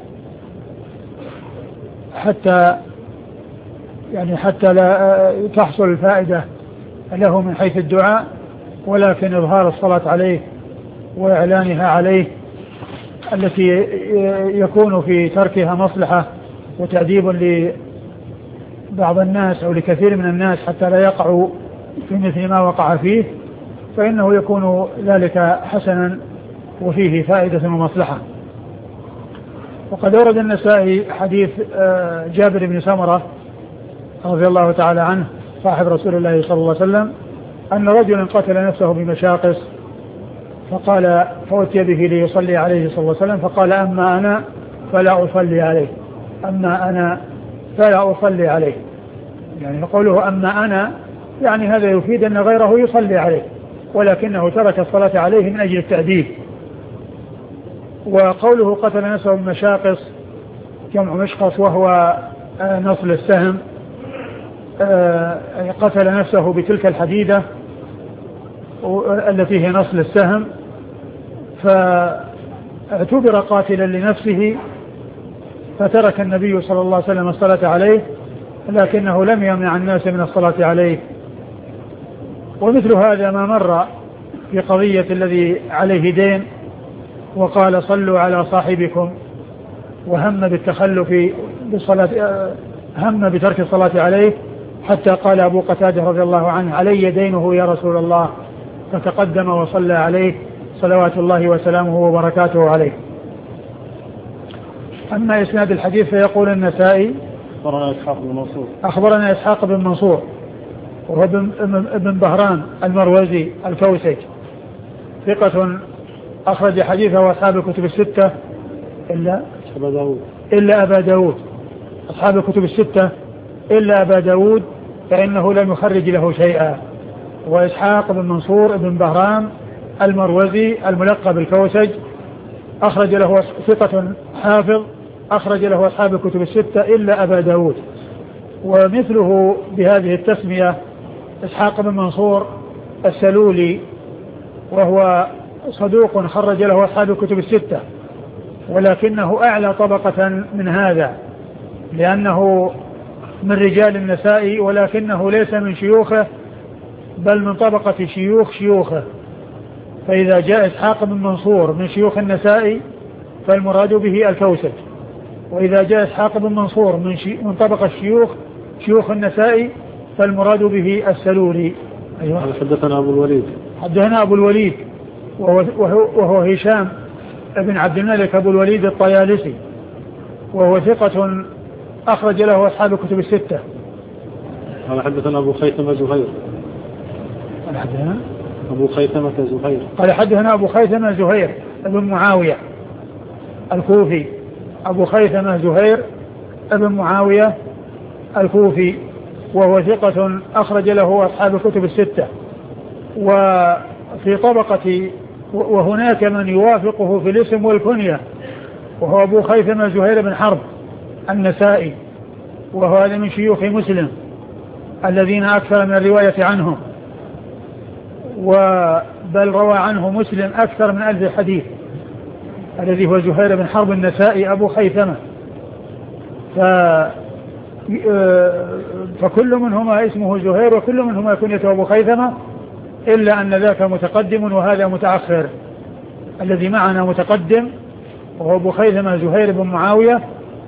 حتى يعني حتى لا تحصل الفائدة له من حيث الدعاء، ولكن إظهار الصلاة عليه وإعلانها عليه التي يكون في تركها مصلحة وتأديب لبعض الناس أو لكثير من الناس حتى لا يقعوا في مثل ما وقع فيه، فإنه يكون ذلك حسنا وفيه فائدة ومصلحة. وقد ورد النسائي حديث جابر بن سمرة رضي الله تعالى عنه صاحب رسول الله صلى الله عليه وسلم أن رجلا قتل نفسه بمشاقص، فقال فأتي به ليصلي عليه صلى الله عليه وسلم فقال: أما أنا فلا أصلي عليه. أما أنا فلا أصلي عليه، يعني قوله أما أنا يعني هذا يفيد أن غيره يصلي عليه، ولكنه ترك الصلاة عليه من أجل التأديب. وقوله قتل نفسه بمشاقص جمع مشقص وهو نصل السهم، قتل نفسه بتلك الحديدة التي هي نصل السهم، فاعتبر قاتلا لنفسه، فترك النبي صلى الله عليه وسلم الصلاة عليه لكنه لم يمنع الناس من الصلاة عليه. ومثل هذا ما مر في قضية الذي عليه دين وقال: صلوا على صاحبكم، وهم بالتخلف بالصلاة هم بترك الصلاة عليه حتى قال أبو قتادة رضي الله عنه علي دينه يا رسول الله، فتقدم وصلى عليه صلوات الله وسلامه وبركاته عليه. أما إسناد الحديث فيقول النسائي أخبرنا إسحاق بن منصور أخبرنا إسحاق بن منصور وهو ابن بهران المروزي الكوسج ثقة أخرج حديثه أصحاب الكتب الستة إلا أبا داود إلا أبا داود أصحاب الكتب الستة إلا أبا داود فإنه لم يخرج له شيئا. وإسحاق بن منصور ابن بهران المروزي الملقب الكوسج أخرج له ثقة حافظ أخرج له أصحاب الكتب الستة إلا أبا داود. ومثله بهذه التسمية إسحاق بن منصور السلولي وهو صدوق خرج له أصحاب الكتب الستة، ولكنه أعلى طبقة من هذا لأنه من رجال النسائي، ولكنه ليس من شيوخه بل من طبقة شيوخ شيوخه. فإذا جاء إسحاق بن منصور من شيوخ النسائي فالمراد به الكوسج، وإذا جاء إسحاق بن منصور من, شي من طبقة شيوخ شيوخ النسائي فالمراد به السلولي. أيوة. حدثنا أبو الوليد حدثنا أبو الوليد وهو, وهو, وهو هشام ابن عبد الملك أبو الوليد الطيالسي وهو ثقة أخرج له أصحاب الكتب الستة. قال حدثنا أبو خيثمة زهير قال حدثنا أبو خيثمة زهير قال حدثنا أبو خيثمة زهير ابن معاوية الكوفي أبو خيثمة زهير ابن معاوية الكوفي وهو ثقة أخرج له أصحاب الكتب الستة. وفي طبقة وهناك من يوافقه في الاسم والكنية وهو أبو خيثمة زهير بن حرب النسائي، وهو هذا من شيوخ مسلم الذين أكثر من الرواية عنهم، وبل روى عنه مسلم أكثر من ألف حديث الذي هو زهير بن حرب النسائي أبو خيثمة. ف... فكل منهما اسمه زهير وكل منهما كنيته أبو خيثمة، إلا أن ذاك متقدم وهذا متأخر. الذي معنا متقدم وهو أبو خيثمة زهير بن معاوية،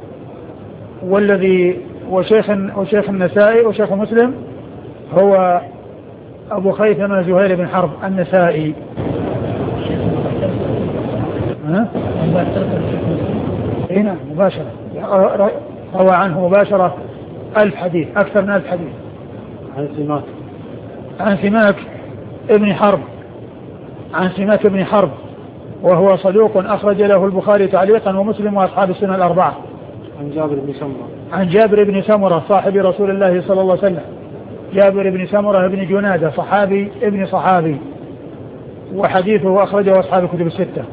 والذي وشيخ, وشيخ النسائي وشيخ مسلم هو أبو خيثمة زهير بن حرب النسائي. ها؟ هنا مباشرة روى عنه مباشرة ألف حديث أكثر من ألف حديث. عن سماك عن سماك ابن حرب عن سماك ابن حرب وهو صدوق أخرج له البخاري تعليقا ومسلم وأصحاب السنة الأربعة. عن جابر بن سمرة عن جابر بن سمرة صاحب رسول الله صلى الله عليه وسلم، جابر بن سمرة بن جنادة صحابي ابن صحابي، وحديثه أخرجه أصحاب الكتب الستة.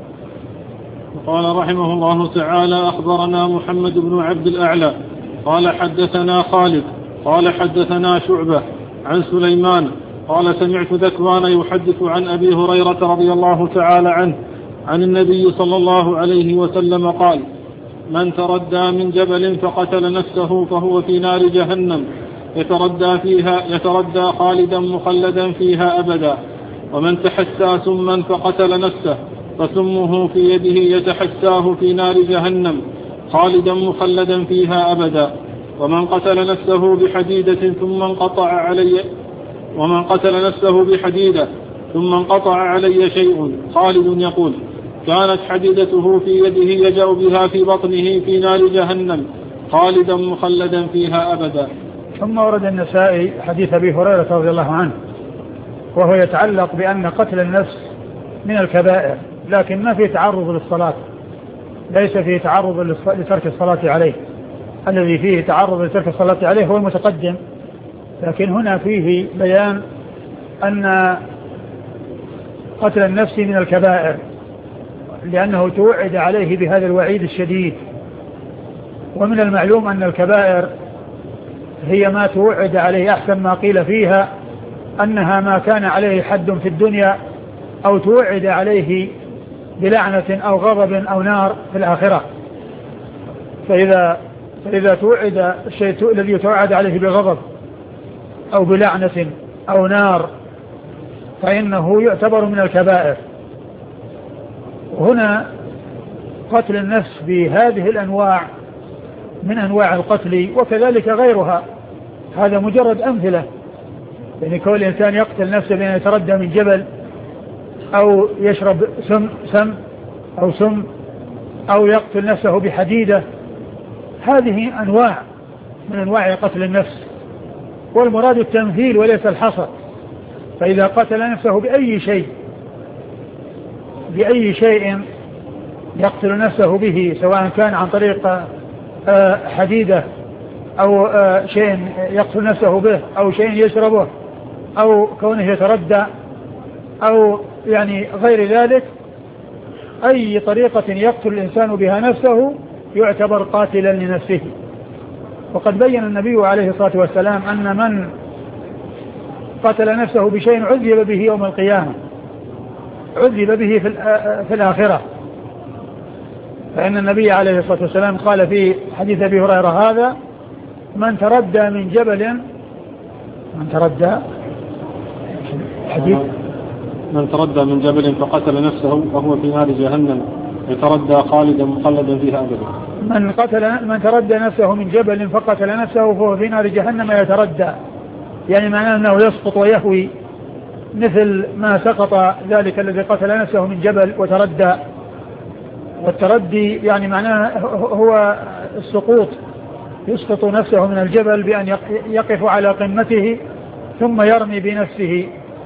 قال رحمه الله تعالى أخبرنا محمد بن عبد الأعلى قال حدثنا خالد قال حدثنا شعبة عن سليمان قال سمعت ذكوان يحدث عن أبي هريرة رضي الله تعالى عنه عن النبي صلى الله عليه وسلم قال: من تردى من جبل فقتل نفسه فهو في نار جهنم يتردى فيها يتردى خالدا مخلدا فيها أبدا، ومن تحسى سما فقتل نفسه فسمه في يده يتحساه في نار جهنم خالدا مخلدا فيها أبدا، ومن قتل نفسه بحديدة ثم انقطع علي ومن قتل نفسه بحديدة ثم انقطع علي شيء. خالد يقول: كانت حديدته في يده يجأ بها في بطنه في نار جهنم خالدا مخلدا فيها أبدا. ثم ورد النسائي حديث أبي هريرة رضي الله عنه وهو يتعلق بأن قتل النفس من الكبائر، لكن ما في تعرض للصلاة، ليس فيه تعرض لترك الصلاة عليه. الذي فيه تعرض لترك الصلاة عليه هو المتقدم، لكن هنا فيه بيان أن قتل النفس من الكبائر لأنه توعد عليه بهذا الوعيد الشديد. ومن المعلوم أن الكبائر هي ما توعد عليه، أحسن ما قيل فيها أنها ما كان عليه حد في الدنيا أو توعد عليه بلعنة أو غضب أو نار في الآخرة. فإذا, فإذا توعد الشيء الذي يتوعد عليه بغضب أو بلعنة أو نار فإنه يعتبر من الكبائر. هنا قتل النفس بهذه الأنواع من أنواع القتل وكذلك غيرها. هذا مجرد أمثلة، يعني كل إنسان يقتل نفسه بأن يتردى من جبل أو يشرب سم سم أو سم أو يقتل نفسه بحديدة، هذه أنواع من أنواع قتل النفس، والمراد التمثيل وليس الحصر. فإذا قتل نفسه بأي شيء بأي شيء يقتل نفسه به، سواء كان عن طريق حديدة أو شيء يقتل نفسه به أو شيء يشربه أو كونه يتردى أو يعني غير ذلك، أي طريقة يقتل الإنسان بها نفسه يعتبر قاتلا لنفسه. وقد بين النبي عليه الصلاة والسلام أن من قتل نفسه بشيء عذب به يوم القيامة، عذب به في الآخرة. فإن النبي عليه الصلاة والسلام قال في حديث أبي هريرة هذا: من تردى من جبل من تردى حديث من تردى من جبل فقتل نفسه وهو في نار جهنم يتردى خالدا مخلدا فيها أبدا. من قتل من تردى نفسه من جبل فقتل نفسه وهو في نار جهنم يتردى، يعني معناه أنه يسقط ويهوي مثل ما سقط ذلك الذي قتل نفسه من جبل وتردى. والتردي يعني معناه هو السقوط، يسقط نفسه من الجبل بأن يقف على قمته ثم يرمي بنفسه،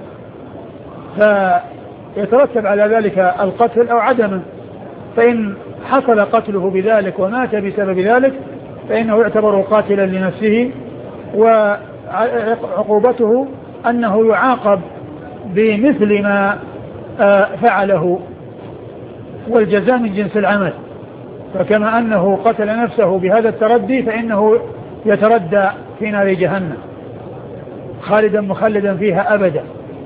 فيترتب على ذلك القتل أو عدمه. فإن حصل قتله بذلك ومات بسبب ذلك فإنه يعتبر قاتلا لنفسه، وعقوبته أنه يعاقب بمثل ما فعله، والجزاء من جنس العمل. فكما أنه قتل نفسه بهذا التردي فإنه يتردى في نار جهنم خالدا مخلدا فيها أبدا.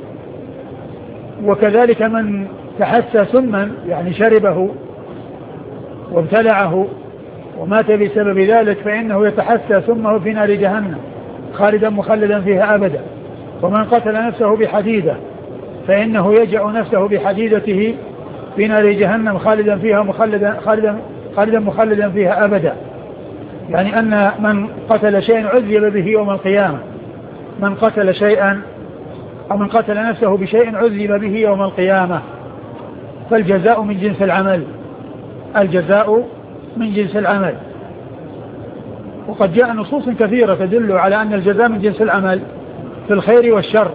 وكذلك من تحسى سما يعني شربه وابتلعه ومات بسبب ذلك فإنه يتحسى سمه في نار جهنم خالدا مخلدا فيها أبدا. ومن قتل نفسه بحديدة فإنه يجع نفسه بحديدته في نار جهنم خالدا فيها مخلدا خالدا خالدا مخلدا فيها أبدا. يعني أن من قتل شيئا عذب به يوم القيامة، من قتل شيئا أو من قتل نفسه بشيء عذب به يوم القيامة. فالجزاء من جنس العمل، الجزاء من جنس العمل. وقد جاء نصوص كثيرة تدل على أن الجزاء من جنس العمل في الخير والشر.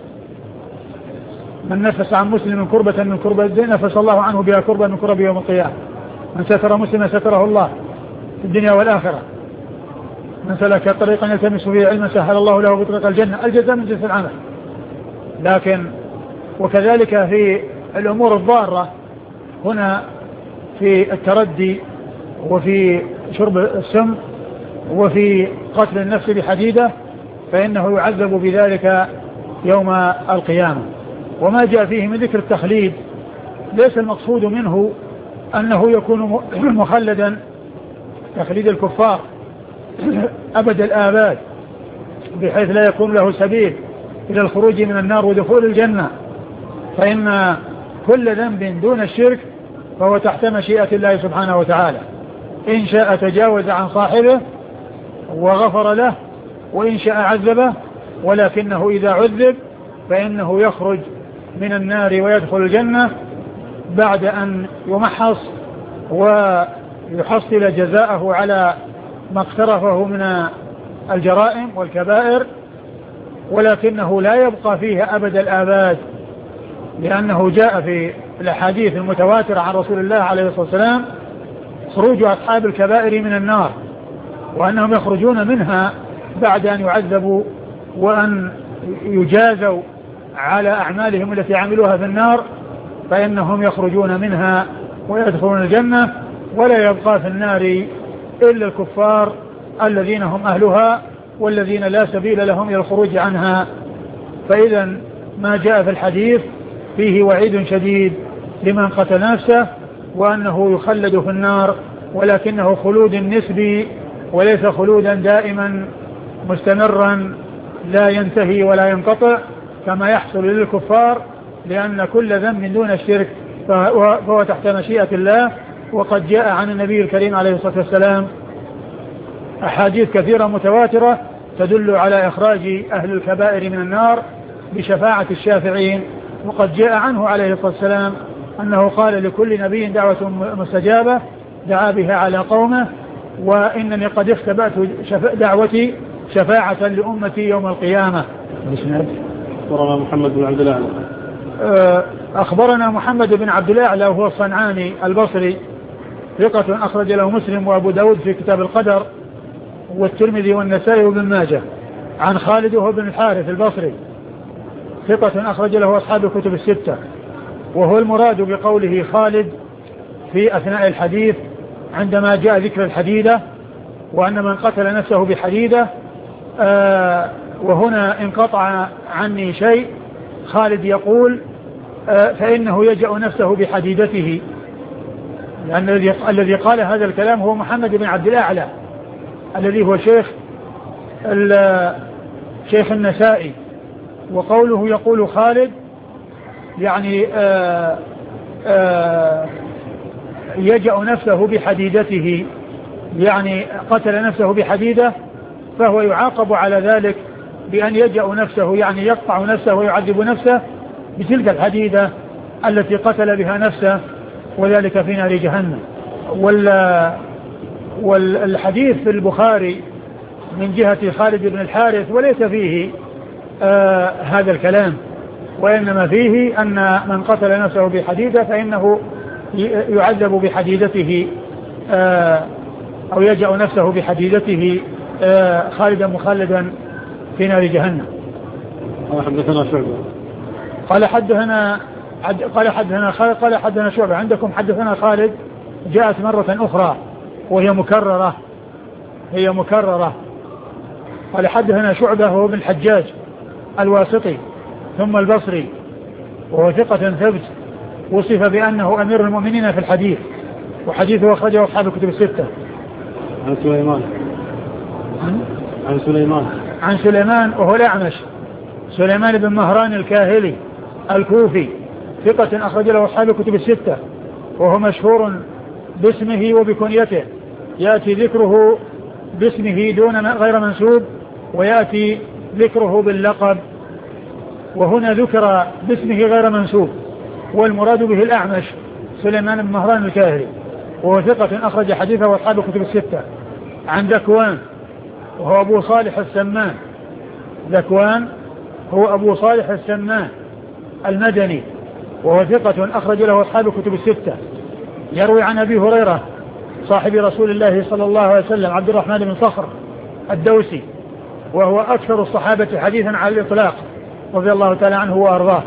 من نفس عن مسلم كربة من كربة نفس الله عنه بها كربة من كرب يوم القيامة. من ستر مسلم ستره الله في الدنيا والآخرة. من سلك طريقا يلتمس فيه علما سهل الله له بطريق الجنة. الجزاء من جنس العمل. لكن وكذلك في الأمور الضارة هنا في التردي وفي شرب السم وفي قتل النفس بحديدة فإنه يعذب بذلك يوم القيامة. وما جاء فيه من ذكر التخليد ليس المقصود منه أنه يكون مخلدا تخليد الكفار أبد الآباد بحيث لا يكون له سبيل إلى الخروج من النار ودخول الجنة. فإن كل ذنب دون الشرك فهو تحت مشيئة الله سبحانه وتعالى. إن شاء تجاوز عن صاحبه وغفر له وإن شاء عذبه، ولكنه إذا عذب فإنه يخرج من النار ويدخل الجنة بعد أن يمحص ويحصل جزاءه على ما اقترفه من الجرائم والكبائر، ولكنه لا يبقى فيها أبد الآباد، لأنه جاء في الأحاديث المتواترة عن رسول الله عليه الصلاة والسلام خروج أصحاب الكبائر من النار، وأنهم يخرجون منها بعد أن يعذبوا وأن يجازوا على أعمالهم التي عملوها في النار، فإنهم يخرجون منها ويدخلون الجنة، ولا يبقى في النار إلا الكفار الذين هم أهلها والذين لا سبيل لهم إلى الخروج عنها. فإذا ما جاء في الحديث فيه وعيد شديد لمن قتل نفسه، وأنه يخلد في النار، ولكنه خلود نسبي وليس خلودا دائما مستمرا لا ينتهي ولا ينقطع كما يحصل للكفار، لأن كل ذنب دون الشرك فهو تحت مشيئة الله. وقد جاء عن النبي الكريم عليه الصلاة والسلام أحاديث كثيرة متواترة تدل على إخراج أهل الكبائر من النار بشفاعة الشافعين. وقد جاء عنه عليه الصلاة والسلام أنه قال لكل نبي دعوة مستجابة دعا بها على قومه، وإنني قد اختبأت دعوتي شفاعة لأمتي يوم القيامة. أخبرنا محمد بن عبد الأعلى أخبرنا محمد بن عبد الأعلى وهو الصنعاني البصري ثقة أخرج له مسلم وأبو داود في كتاب القدر والترمذي والنسائي وابن ماجه، عن خالد وهو بن الحارث البصري ثقة أخرج له أصحاب الكتب الستة. وهو المراد بقوله خالد في أثناء الحديث عندما جاء ذكر الحديدة وأن من قتل نفسه بحديدة آه وهنا انقطع عني شيء، خالد يقول آه فإنه يجأ نفسه بحديدته، لأن الذي الذي قال هذا الكلام هو محمد بن عبد الأعلى الذي هو شيخ شيخ النسائي. وقوله يقول خالد يعني آآ آآ يجأ نفسه بحديدته، يعني قتل نفسه بحديدة، فهو يعاقب على ذلك بأن يجأ نفسه، يعني يقطع نفسه ويعذب نفسه بتلك الحديدة التي قتل بها نفسه، وذلك في نار جهنم. والحديث في البخاري من جهة خالد بن الحارث وليس فيه آه هذا الكلام، وإنما فيه أن من قتل نفسه بحديدة فإنه يعذب بحديدته آه أو يجأ نفسه بحديدته آه خالدا مخلدا في نار جهنم. قال حدثنا شعبة قال حدثنا قال حدثنا خالد قال حدثنا شعبة. عندكم حدثنا خالد جاءت مرة أخرى وهي مكررة هي مكررة قال حدثنا شعبة وهو ابن الحجاج الواسطي ثم البصري وهو ثقة ثبت، وصف بأنه أمير المؤمنين في الحديث، وحديثه أخرجه أصحاب الكتب الستة. عن سليمان عن, عن سليمان عن سليمان وهو الأعمش سليمان بن مهران الكاهلي الكوفي ثقة أخرج له أصحاب الكتب الستة، وهو مشهور باسمه وبكنيته، يأتي ذكره باسمه دون غير منسوب ويأتي ذكره باللقب، وهنا ذكر باسمه غير منسوب، والمراد به الأعمش سليمان بن مهران الكاهلي وهو ثقة أخرج حديثه وأصحاب الكتب الستة. عن ذكوان وهو أبو صالح السمان ذكوان هو أبو صالح السمان المدني وهو ثقة أخرج له أصحاب الكتب الستة، يروي عن أبي هريرة صاحب رسول الله صلى الله عليه وسلم عبد الرحمن بن صخر الدوسي، وهو أكثر الصحابة حديثا على الإطلاق رضي الله تعالى عنه وأرضاه.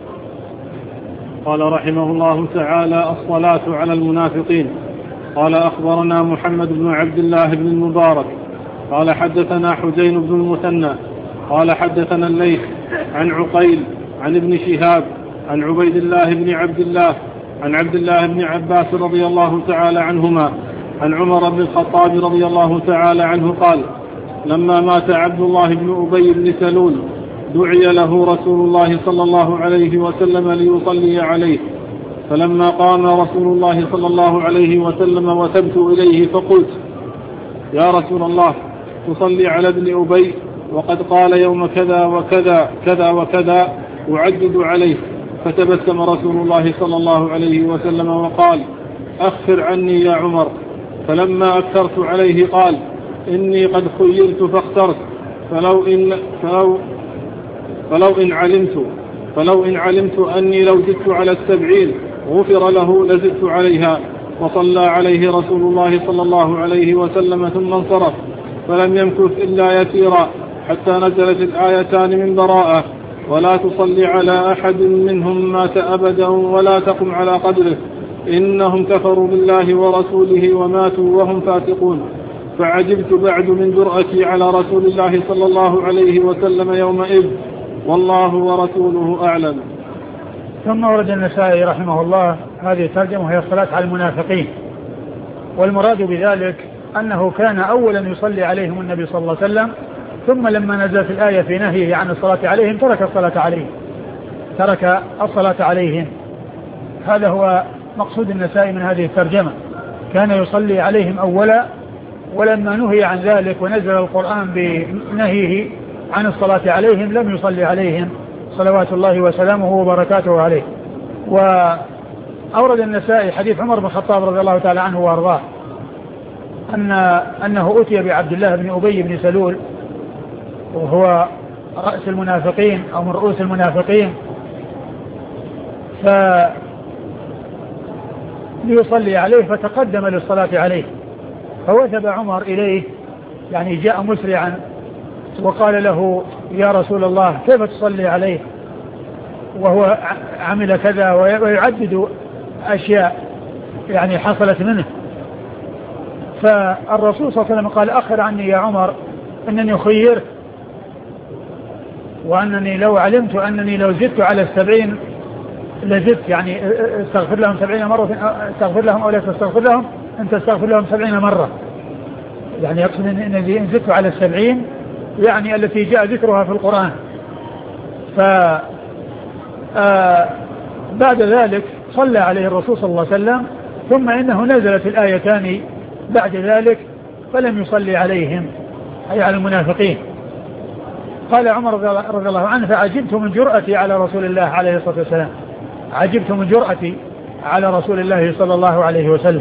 قال رحمه الله تعالى: الصلاة على المنافقين. قال أخبرنا محمد بن عبد الله بن المبارك قال حدثنا حجين بن المثنى قال حدثنا الليث عن عقيل عن ابن شهاب عن عبيد الله بن عبد الله عن عبد الله بن عباس رضي الله تعالى عنهما عن عمر بن الخطاب رضي الله تعالى عنه قال: لما مات عبد الله بن أبي بن سلول دعي له رسول الله صلى الله عليه وسلم ليصلي عليه، فلما قام رسول الله صلى الله عليه وسلم وثبت إليه فقلت: يا رسول الله، تصلي على ابن أبي وقد قال يوم كذا وكذا كذا وكذا أعدد عليه، فتبسم رسول الله صلى الله عليه وسلم وقال: أخفر عني يا عمر. فلما أكثرت عليه قال: إني قد خيرت فاخترت، فلو إن, فلو فلو إن علمت فلو إن علمت أني لو زدت على السبعين غفر له لزدت عليها. وصلى عليه رسول الله صلى الله عليه وسلم ثم انصرف، فلم يمكث إلا يسيرا حتى نزلت الآيتان من براءة: ولا تصلي على أحد منهم مات أبدا ولا تقم على قدره إنهم كفروا بالله ورسوله وماتوا وهم فاسقون. فعجبت بعد من جرأتي على رسول الله صلى الله عليه وسلم يومئذ، والله ورسوله أعلم. ثم ورد النسائي رحمه الله هذه الترجمة وهي الصلاة على المنافقين، والمراد بذلك أنه كان أولا يصلي عليهم النبي صلى الله عليه وسلم، ثم لما نزلت الآية في نهيه عن الصلاة عليهم ترك الصلاة عليهم ترك الصلاة عليهم هذا هو مقصود النسائي من هذه الترجمة، كان يصلي عليهم أولا ولما نهي عن ذلك ونزل القرآن بنهيه عن الصلاة عليهم لم يصلي عليهم صلوات الله وسلامه وبركاته عليه. وأورد النسائي حديث عمر بن الخطاب رضي الله تعالى عنه وأرضاه أن أنه أتي بعبد الله بن أبي بن سلول وهو رأس المنافقين أو من رؤوس المنافقين فليصلي عليه فتقدم للصلاة عليه فوثب عمر إليه يعني جاء مسرعا وقال له يا رسول الله كيف تصلي عليه وهو عمل كذا ويعدد أشياء يعني حصلت منه. فالرسول صلى الله عليه وسلم قال أخر عني يا عمر إنني خيرت وأنني لو علمت أنني لو زدت على السبعين لزدت يعني استغفر لهم سبعين مرة استغفر لهم أو لا تستغفر لهم أنت استغفر لهم سبعين مرة يعني يقصد أن زدت على السبعين يعني التي جاء ذكرها في القرآن. ف بعد ذلك صلى عليه الرسول صلى الله عليه وسلم ثم إنه نزلت الآيتان بعد ذلك فلم يصلي عليهم أي على المنافقين. قال عمر رضي الله عنه فعجبت من جرأتي على رسول الله عليه الصلاة والسلام عجبت من جرأتي على رسول الله صلى الله عليه وسلم.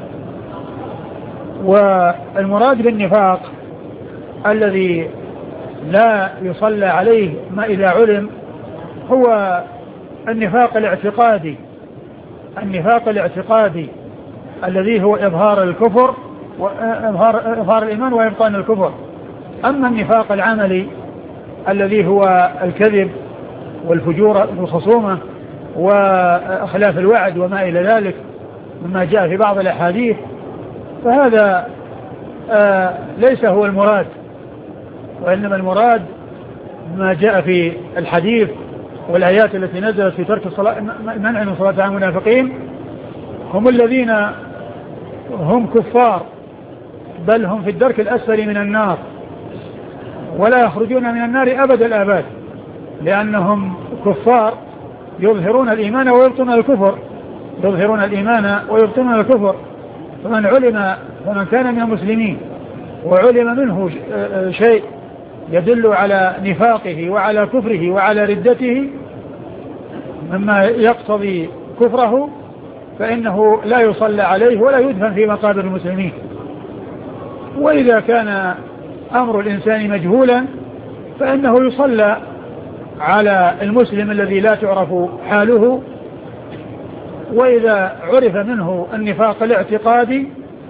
والمراد بالنفاق الذي لا يصلى عليه ما إذا علم هو النفاق الاعتقادي النفاق الاعتقادي الذي هو إظهار الكفر وإظهار إظهار الإيمان وإبطان الكفر. أما النفاق العملي الذي هو الكذب والفجور والخصومة وإخلاف الوعد وما إلى ذلك مما جاء في بعض الأحاديث فهذا آه ليس هو المراد وإنما المراد ما جاء في الحديث والآيات التي نزلت في ترك الصلاة منع من صلاة على المنافقين هم الذين هم كفار بل هم في الدرك الأسفل من النار ولا يخرجون من النار أبد الآباد لأنهم كفار يظهرون الإيمان ويبطنون الكفر يظهرون الإيمان ويبطنون الكفر. فمن علم فمن كان من المسلمين وعلم منه شيء يدل على نفاقه وعلى كفره وعلى ردته مما يقتضي كفره فإنه لا يصلى عليه ولا يدفن في مقابر المسلمين. وإذا كان أمر الإنسان مجهولا فإنه يصلى على المسلم الذي لا تعرف حاله. وإذا عرف منه النفاق الاعتقادي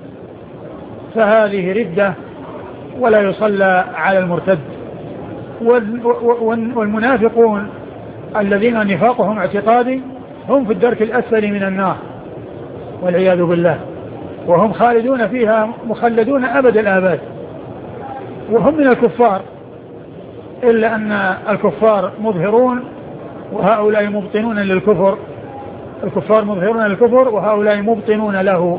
فهذه ردة ولا يصلى على المرتد. والمنافقون الذين نفاقهم اعتقادي هم في الدرك الأسفل من النار والعياذ بالله وهم خالدون فيها مخلدون أبد الآباد وهم من الكفار إلا أن الكفار مظهرون وهؤلاء مبطنون للكفر الكفار مظهرون للكفر وهؤلاء مبطنون له.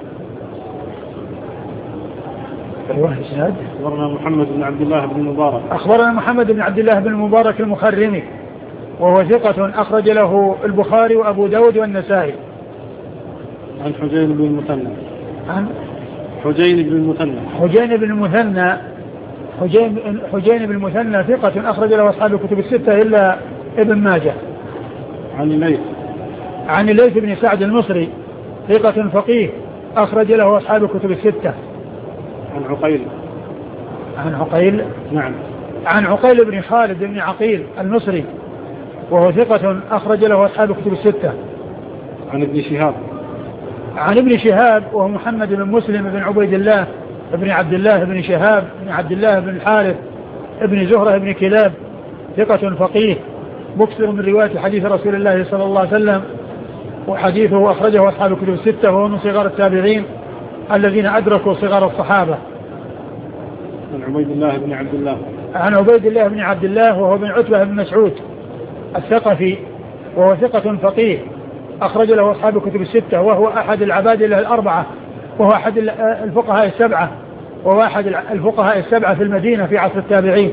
أخبرنا محمد بن عبد الله بن المبارك أخبرنا محمد بن عبد الله بن المبارك المخرمي وهو ثقة أخرج له البخاري وأبو داود والنسائي. عن حجين بن المثنى عن حجين بن المثنى حجين بن المثنى حجين, حجين بن المثنى ثقة أخرج له أصحاب الكتب الستة إلا ابن ماجه. عن الليث عن الليث بن سعد المصري ثقة فقيه أخرج له أصحاب الكتب الستة. عن عقيل عن عقيل نعم عن عقيل بن خالد بن عقيل المصري وهو ثقة أخرج له أصحاب الكتب الستة. عن ابن شهاب عن ابن شهاب وهو محمد بن مسلم بن عبيد الله بن عبد الله بن شهاب بن عبد الله بن الحارث بن زهرة بن كلاب ثقة فقيه مكثر من رواية حديث رسول الله صلى الله عليه وسلم وحديثه أخرجه أصحاب الكتب الستة وهو من صغار التابعين الذين أدركوا صغار الصحابة. عن عبيد الله بن عبد الله عن عبيد الله بن عبد الله وهو بن عتبة بن مسعود الثقفي وهو ثقة فقيه أخرج له أصحاب الكتب الستة وهو أحد العبادلة الأربعة وهو أحد الفقهاء السبعة وهو أحد الفقهاء السبعة في المدينة في عصر التابعين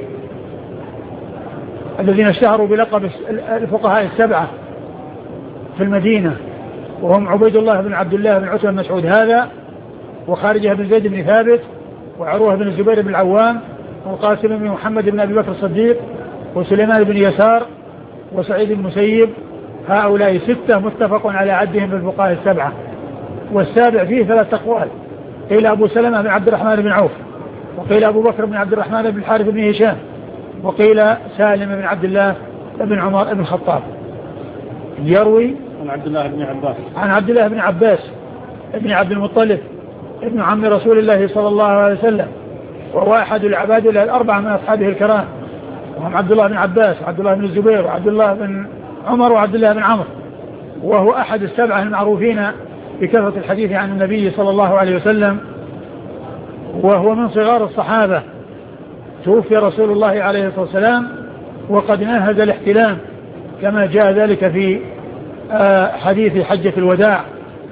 الذين اشتهروا بلقب الفقهاء السبعة في المدينة وهم عبيد الله بن عبد الله بن عتبة بن مسعود هذا وخارجه بن زيد بن ثابت وعروة بن الزبير بن العوام والقاسم بن محمد بن أبي بكر الصديق وسليمان بن يسار وسعيد بن المسيب. هؤلاء ستة متفق على عدهم بالفقهاء السبعة. والسابع فيه ثلاث أقوال، قيل أبو سلمة بن عبد الرحمن بن عوف، وقيل أبو بكر بن عبد الرحمن بن الحارث بن هشام، وقيل سالم بن عبد الله بن عمر بن الخطاب. يروي عن عبد الله بن عباس عن عبد الله بن عباس ابن عبد المطلب ابن عم رسول الله صلى الله عليه وسلم، وهو أحد العباد الأربعة من أصحابه الكرام، وهم عبد الله بن عباس وعبد الله بن الزبير وعبد الله بن عمر وعبد الله بن عمرو، وهو أحد السبعة المعروفين بكثرة الحديث عن النبي صلى الله عليه وسلم، وهو من صغار الصحابة. توفي رسول الله عليه الصلاة والسلام وقد ناهز الاحتلام كما جاء ذلك في حديث حجة الوداع.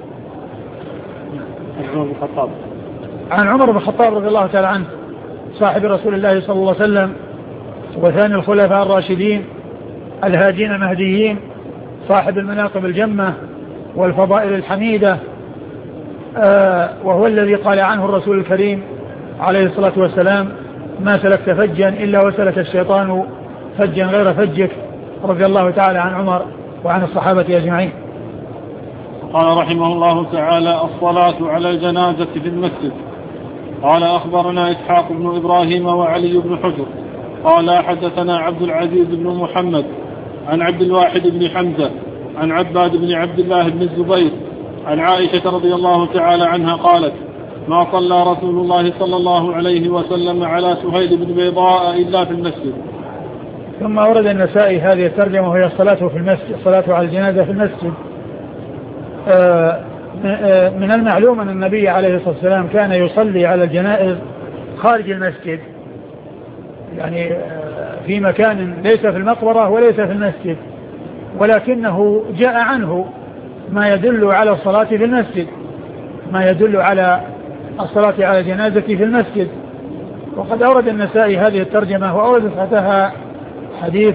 عن عمر بن الخطاب رضي الله تعالى عنه صاحب رسول الله صلى الله عليه وسلم وثاني الخلفاء الراشدين الهادين المهديين، صاحب المناقب الجمة والفضائل الحميدة، آه وهو الذي قال عنه الرسول الكريم عليه الصلاة والسلام: ما سلكت فجا إلا وسلك الشيطان فجا غير فجك. رضي الله تعالى عن عمر وعن الصحابة أجمعين. قال رحمه الله تعالى: الصلاة على الجنازة في المسجد. قال أخبرنا إسحاق بن إبراهيم وعلي بن حجر قال حدثنا عبد العزيز بن محمد عن عبد الواحد بن حمزة عن عباد بن عبد الله بن الزبير عن عائشة رضي الله تعالى عنها قالت: ما صلى رسول الله صلى الله عليه وسلم على سهيل بن بيضاء إلا في المسجد. ثم ورد النسائي هذه الترجمة وهي الصلاة في المسجد، الصلاة على الجنازة في المسجد. من المعلوم أن النبي عليه الصلاة والسلام كان يصلي على الجنائز خارج المسجد، يعني في مكان ليس في المقبرة وليس في المسجد، ولكنه جاء عنه ما يدل على الصلاة في المسجد، ما يدل على الصلاة على الجنازة في المسجد. وقد أورد النسائي هذه الترجمة وأورد تحتها حديث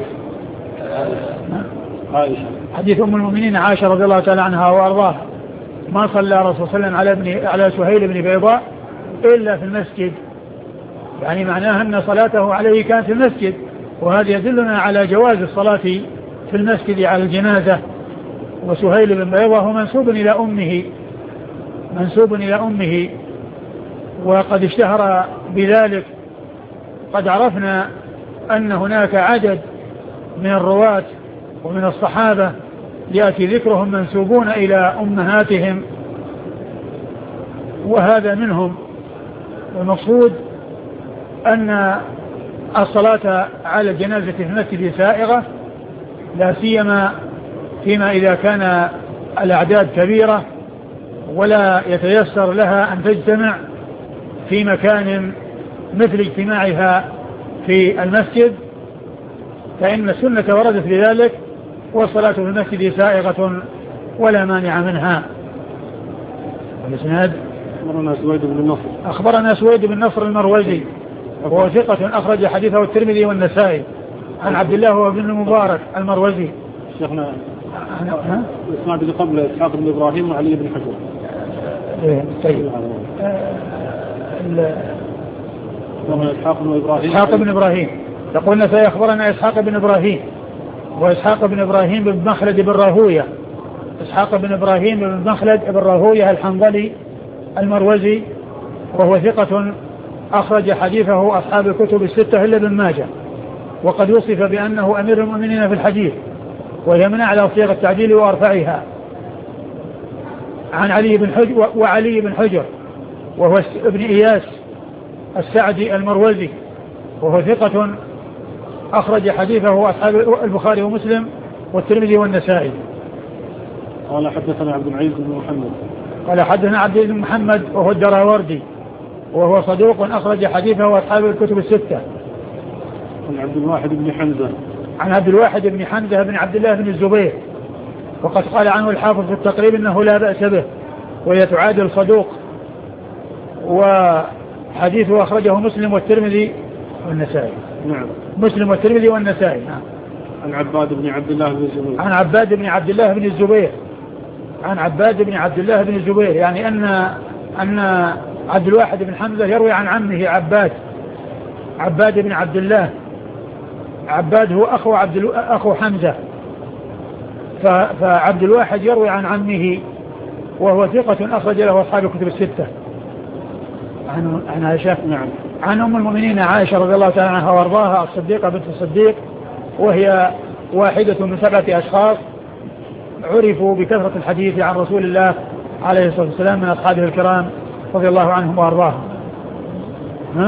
عائشة حديث أم المؤمنين عائشة رضي الله تعالى عنها وأرضاها: ما صلى رسول الله عليه وسلم على سهيل بن بيضاء إلا في المسجد، يعني معناها أن صلاته عليه كانت في المسجد، وهذا يدلنا على جواز الصلاة في المسجد على الجنازة. وسهيل بن بيضاء هو منسوب إلى أمه منسوب إلى أمه وقد اشتهر بذلك. قد عرفنا أن هناك عدد من الرواة ومن الصحابة يأتي ذكرهم منسوبون إلى أمهاتهم، وهذا منهم. المقصود أن الصلاة على الجنازة في المسجد سائغة، لا سيما فيما إذا كان الأعداد كبيرة ولا يتيسر لها أن تجتمع في مكان مثل اجتماعها في المسجد، فإن السنة وردت بذلك، والصلاة في المسجد سائغة ولا مانع منها. والإسناد: أخبرنا سويد بن النصر أخبرنا سويد بن نصر المروزي وهو ثقة أخرج حديثه الترمذي والنسائي، عن عبد الله وابن المبارك المروزي. شيخنا الإسناد اللي قبل إسحاق بن إبراهيم وعلي بن حجر. طيب. إسحاق بن إبراهيم إسحاق بن إبراهيم يقولنا سيخبرنا إسحاق بن إبراهيم، وإسحاق بن إبراهيم بن مخلد بن راهوية إسحاق بن إبراهيم بن مخلد بن راهوية الحنظلي المروزي، وهو ثقة أخرج حديثه أصحاب الكتب الستة إلا ابن ماجه، وقد وصف بأنه أمير المؤمنين في الحديث، وهي من أعلى صيغ التعديل وأرفعها. عن علي بن حجر وعلي بن حجر وهو ابن إياس السعدي المروزي، وهو ثقة أخرج حديثه أصحاب البخاري ومسلم والترمذي والنسائي. قال حدثنا عبد العزيز بن محمد قال حدثنا عبد العزيز بن محمد وهو الدراوردي، وهو صدوق أخرج حديثه أصحاب الكتب الستة. عن عبد الواحد بن حمزة عن عبد الواحد بن حمزة بن عبد الله بن الزبير، وقد قال عنه الحافظ في التقريب إنه لا بأس به، وهي تعادل صدوق، وحديثه أخرجه مسلم والترمذي والنسائي. نعم. مسلم والترمذي والنسائي. نعم. عن عباد بن عبد الله بن الزبير عن عباد بن عبد الله بن الزبير عن عباد بن عبد الله بن الزبير، يعني أن أن عبد الواحد بن حمزة يروي عن عمه عباد عباد بن عبد الله. عباد هو أخو, عبد أخو حمزة. فعبد الواحد يروي عن عمه وهو ثقة أخرج له أصحاب الكتب الستة. عن عن عائشة نعم. عن أم المؤمنين عائشة رضي الله تعالى عنها وارضاها الصديقة بنت الصديق، وهي واحدة من سبعة أشخاص عرفوا بكثرة الحديث عن رسول الله عليه الصلاة والسلام من أصحابه الكرام رضي الله عنهم وارضاهم. ها؟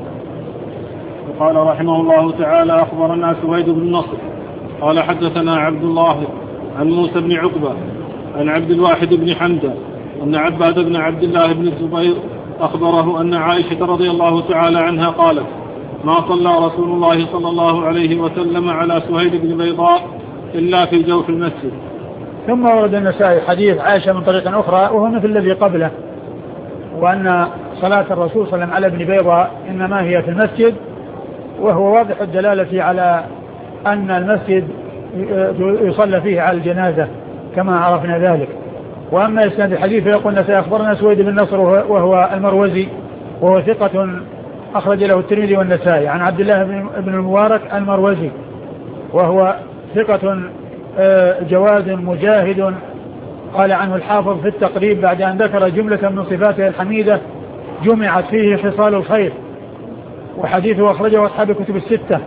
قال رحمه الله تعالى أخبرنا سويد بن نصر قال حدثنا عبد الله عن موسى بن عقبة عن عبد الواحد بن حمزة أن عباد بن عبد الله بن الزبير أخبره أن عائشة رضي الله تعالى عنها قالت ما صلى رسول الله صلى الله عليه وسلم على سهيل بن بيضاء إلا في جوف المسجد. ثم ورد النسائي حديث عائشة من طريق أخرى وهو مثل الذي قبله، وأن صلاة الرسول صلى الله عليه وسلم على ابن بيضاء إنما هي في المسجد، وهو واضح الدلالة على أن المسجد يصلى فيه على الجنازة كما عرفنا ذلك. وأما إسناد الحديث فيقول سيخبرنا سويد بن نصر وهو المروزي وهو ثقة أخرج له الترمذي والنسائي عن عبد الله بن المبارك المروزي وهو ثقة جواد مجاهد. قال عنه الحافظ في التقريب بعد أن ذكر جملة من صفاته الحميدة جمعت فيه خصال الخير، وحديثه أخرجه أصحاب الكتب الستة.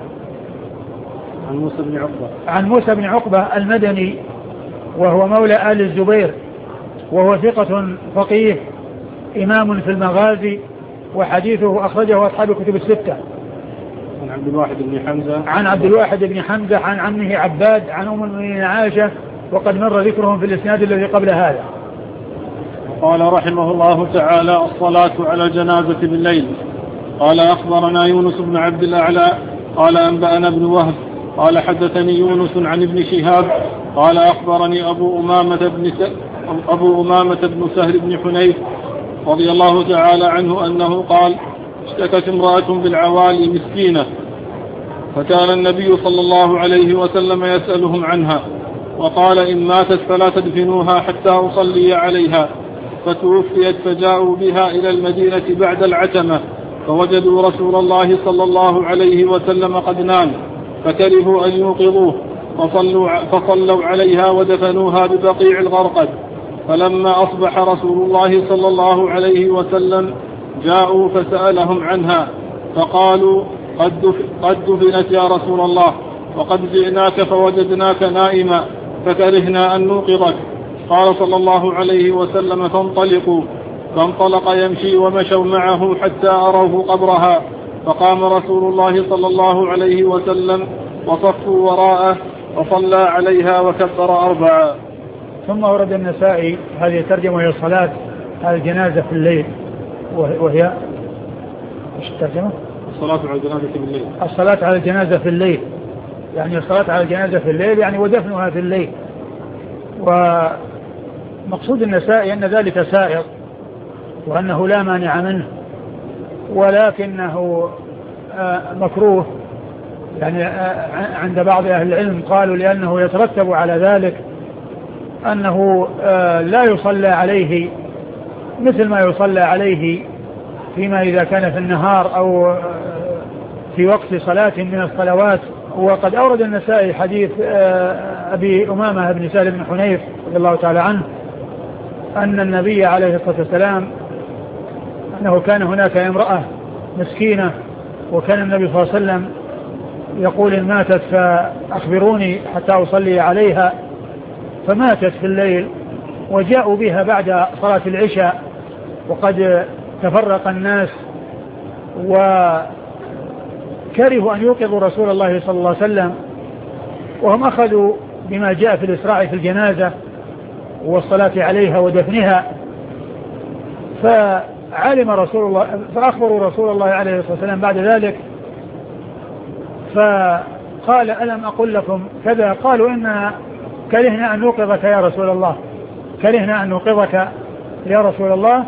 عن موسى بن عقبة عن موسى بن عقبة المدني وهو مولى آل الزبير وهو ثقة فقيه إمام في المغازي، وحديثه أخرجه أصحاب الكتب الستة. عن عبد الواحد بن حمزة عن عبد الواحد بن حمزة عن عمه عباد عن أم المؤمنين عائشة، وقد مر ذكرهم في الإسناد الذي قبل هذا. قال رحمه الله تعالى الصلاة على الجنازة بالليل. قال أخبرنا يونس بن عبد الأعلى قال أنبأنا ابن وهب قال حدثني يونس عن ابن شهاب قال أخبرني أبو أمامة بن س... أبو أمامة بن سهل بن حنيف رضي الله تعالى عنه أنه قال اشتكت امرأة بالعوالي مسكينة، فكان النبي صلى الله عليه وسلم يسألهم عنها وقال إن ماتت فلا تدفنوها حتى أصلي عليها، فتوفيت فجاءوا بها إلى المدينة بعد العتمة فوجدوا رسول الله صلى الله عليه وسلم قد نام فكرهوا أن يوقظوه فصلوا, فصلوا عليها ودفنوها ببقيع الغرقد. فلما أصبح رسول الله صلى الله عليه وسلم جاءوا فسألهم عنها فقالوا قد دفنت يا رسول الله وقد جئناك فوجدناك نائما فكرهنا أن نوقظك. قال صلى الله عليه وسلم فانطلقوا، فانطلق يمشي ومشوا معه حتى أروه قبرها، فقام رسول الله صلى الله عليه وسلم وصفوا وراءه وصلى عليها وكبر أربعا. ثم ورد النسائي هذه الترجمة وهي الصلاة على الجنازة في الليل، وهي ايش الترجمة؟ الصلاة على الجنازة في الليل. الصلاة على الجنازة في الليل يعني الصلاة على الجنازة في الليل يعني ودفنها في الليل. ومقصود النسائي أن ذلك سائر وأنه لا مانع منه، ولكنه مكروه يعني عند بعض أهل العلم قالوا لأنه يترتب على ذلك أنه لا يصلى عليه مثل ما يصلى عليه فيما إذا كان في النهار أو في وقت صلاة من الصلوات. وقد أورد النسائي حديث أبي أمامة بن سهل بن حنيف رضي الله تعالى عنه أن النبي عليه الصلاة والسلام أنه كان هناك امرأة مسكينة، وكان النبي صلى الله عليه وسلم يقول إن ماتت فأخبروني حتى أصلي عليها، فماتت في الليل وجاءوا بها بعد صلاة العشاء وقد تفرق الناس وكرهوا أن يوقظوا رسول الله صلى الله عليه وسلم، وهم أخذوا بما جاء في الإسراع في الجنازة والصلاة عليها ودفنها. فعلم رسول الله فأخبروا رسول الله عليه الصلاة والسلام بعد ذلك فقال ألم أقل لكم كذا؟ قالوا إننا كرهنا أن نوقظك يا رسول الله كرهنا أن نوقظك يا رسول الله.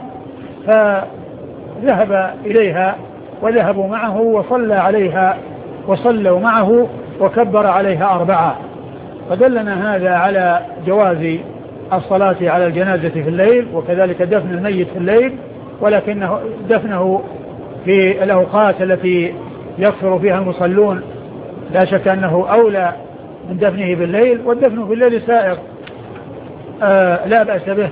فذهب إليها وذهبوا معه وصلى عليها وصلوا معه وكبر عليها أربعة. فدلنا هذا على جواز الصلاة على الجنازة في الليل وكذلك دفن الميت في الليل، ولكنه دفنه في الأوقات التي يكثر فيها المصلون لا شك أنه أولى من دفنه بالليل، والدفن في الليل سائغ آه لا بأس به.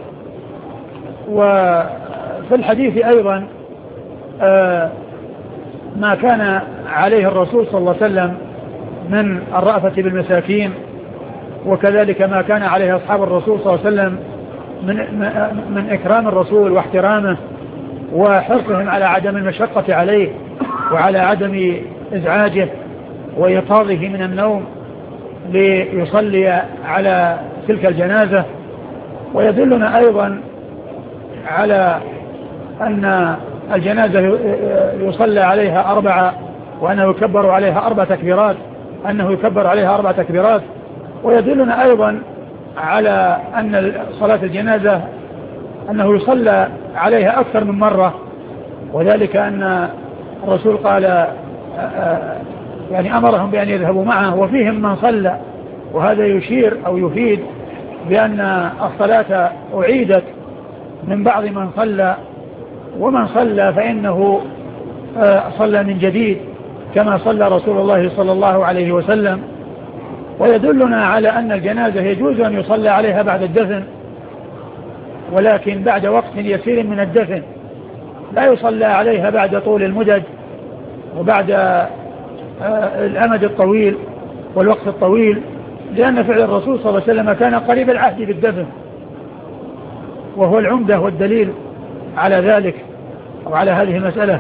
وفي الحديث أيضا آه ما كان عليه الرسول صلى الله عليه وسلم من الرأفة بالمساكين، وكذلك ما كان عليه أصحاب الرسول صلى الله عليه وسلم من, من إكرام الرسول واحترامه وحرصهم على عدم المشقة عليه وعلى عدم إزعاجه وإيقاظه من النوم ليصلي على تلك الجنازة. ويدلنا أيضا على أن الجنازة يصلى عليها أربعة، وأنه يكبر عليها أربع تكبيرات أنه يكبر عليها أربع تكبيرات. ويدلنا أيضا على أن صلاة الجنازة أنه يصلى عليها أكثر من مرة، وذلك أن الرسول قال يعني أمرهم بأن يذهبوا معه وفيهم من صلى، وهذا يشير أو يفيد بأن الصلاة أعيدت من بعض من صلى، ومن صلى فإنه صلى من جديد كما صلى رسول الله صلى الله عليه وسلم. ويدلنا على أن الجنازة يجوز أن يصلى عليها بعد الدفن، ولكن بعد وقت يسير من الدفن، لا يصلى عليها بعد طول المدد وبعد الأمد الطويل والوقت الطويل، لأن فعل الرسول صلى الله عليه وسلم كان قريب العهد بالدفن، وهو العمدة والدليل على ذلك أو على هذه المسألة.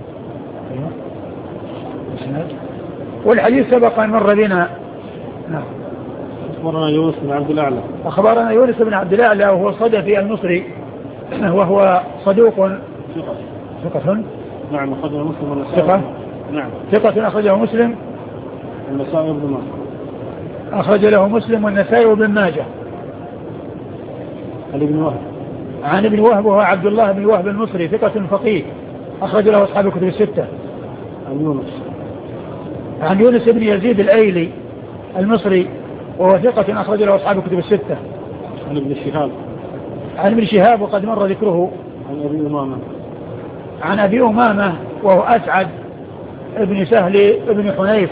والحديث سبق أن مر بنا. نعم. أخبرنا يونس بن عبد الأعلى أخبرنا يونس بن عبد الأعلى وهو الصدفي المصري، وهو صدوق ثقة ثقة نعم أخرجه مسلم والنسائي ثقة نعم ثقة أخرجه مسلم والنسائي وابن ماجه أخرج له مسلم والنسائي وابن ماجه. عن ابن وهب عن ابن وهب وهو عبد الله بن وهب المصري ثقة فقيه أخرج له أصحاب الكتب الستة. عن يونس عن يونس بن يزيد الأيلي المصري وهو ثقة أخرج له أصحاب الكتب الستة. عن ابن شهاب عن ابن شهاب وقد مر ذكره. عن أبي أمامة عن أبي أمامة وهو أسعد ابن سهل ابن حنيف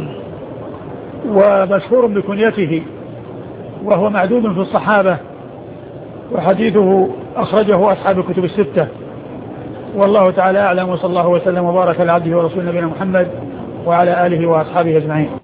ومشهور بكنيته، وهو معدود في الصحابة، وحديثه أخرجه أصحاب الكتب الستة. والله تعالى أعلم، وصلى الله وسلم وبارك على عبده ورسوله نبينا محمد وعلى آله وأصحابه أجمعين.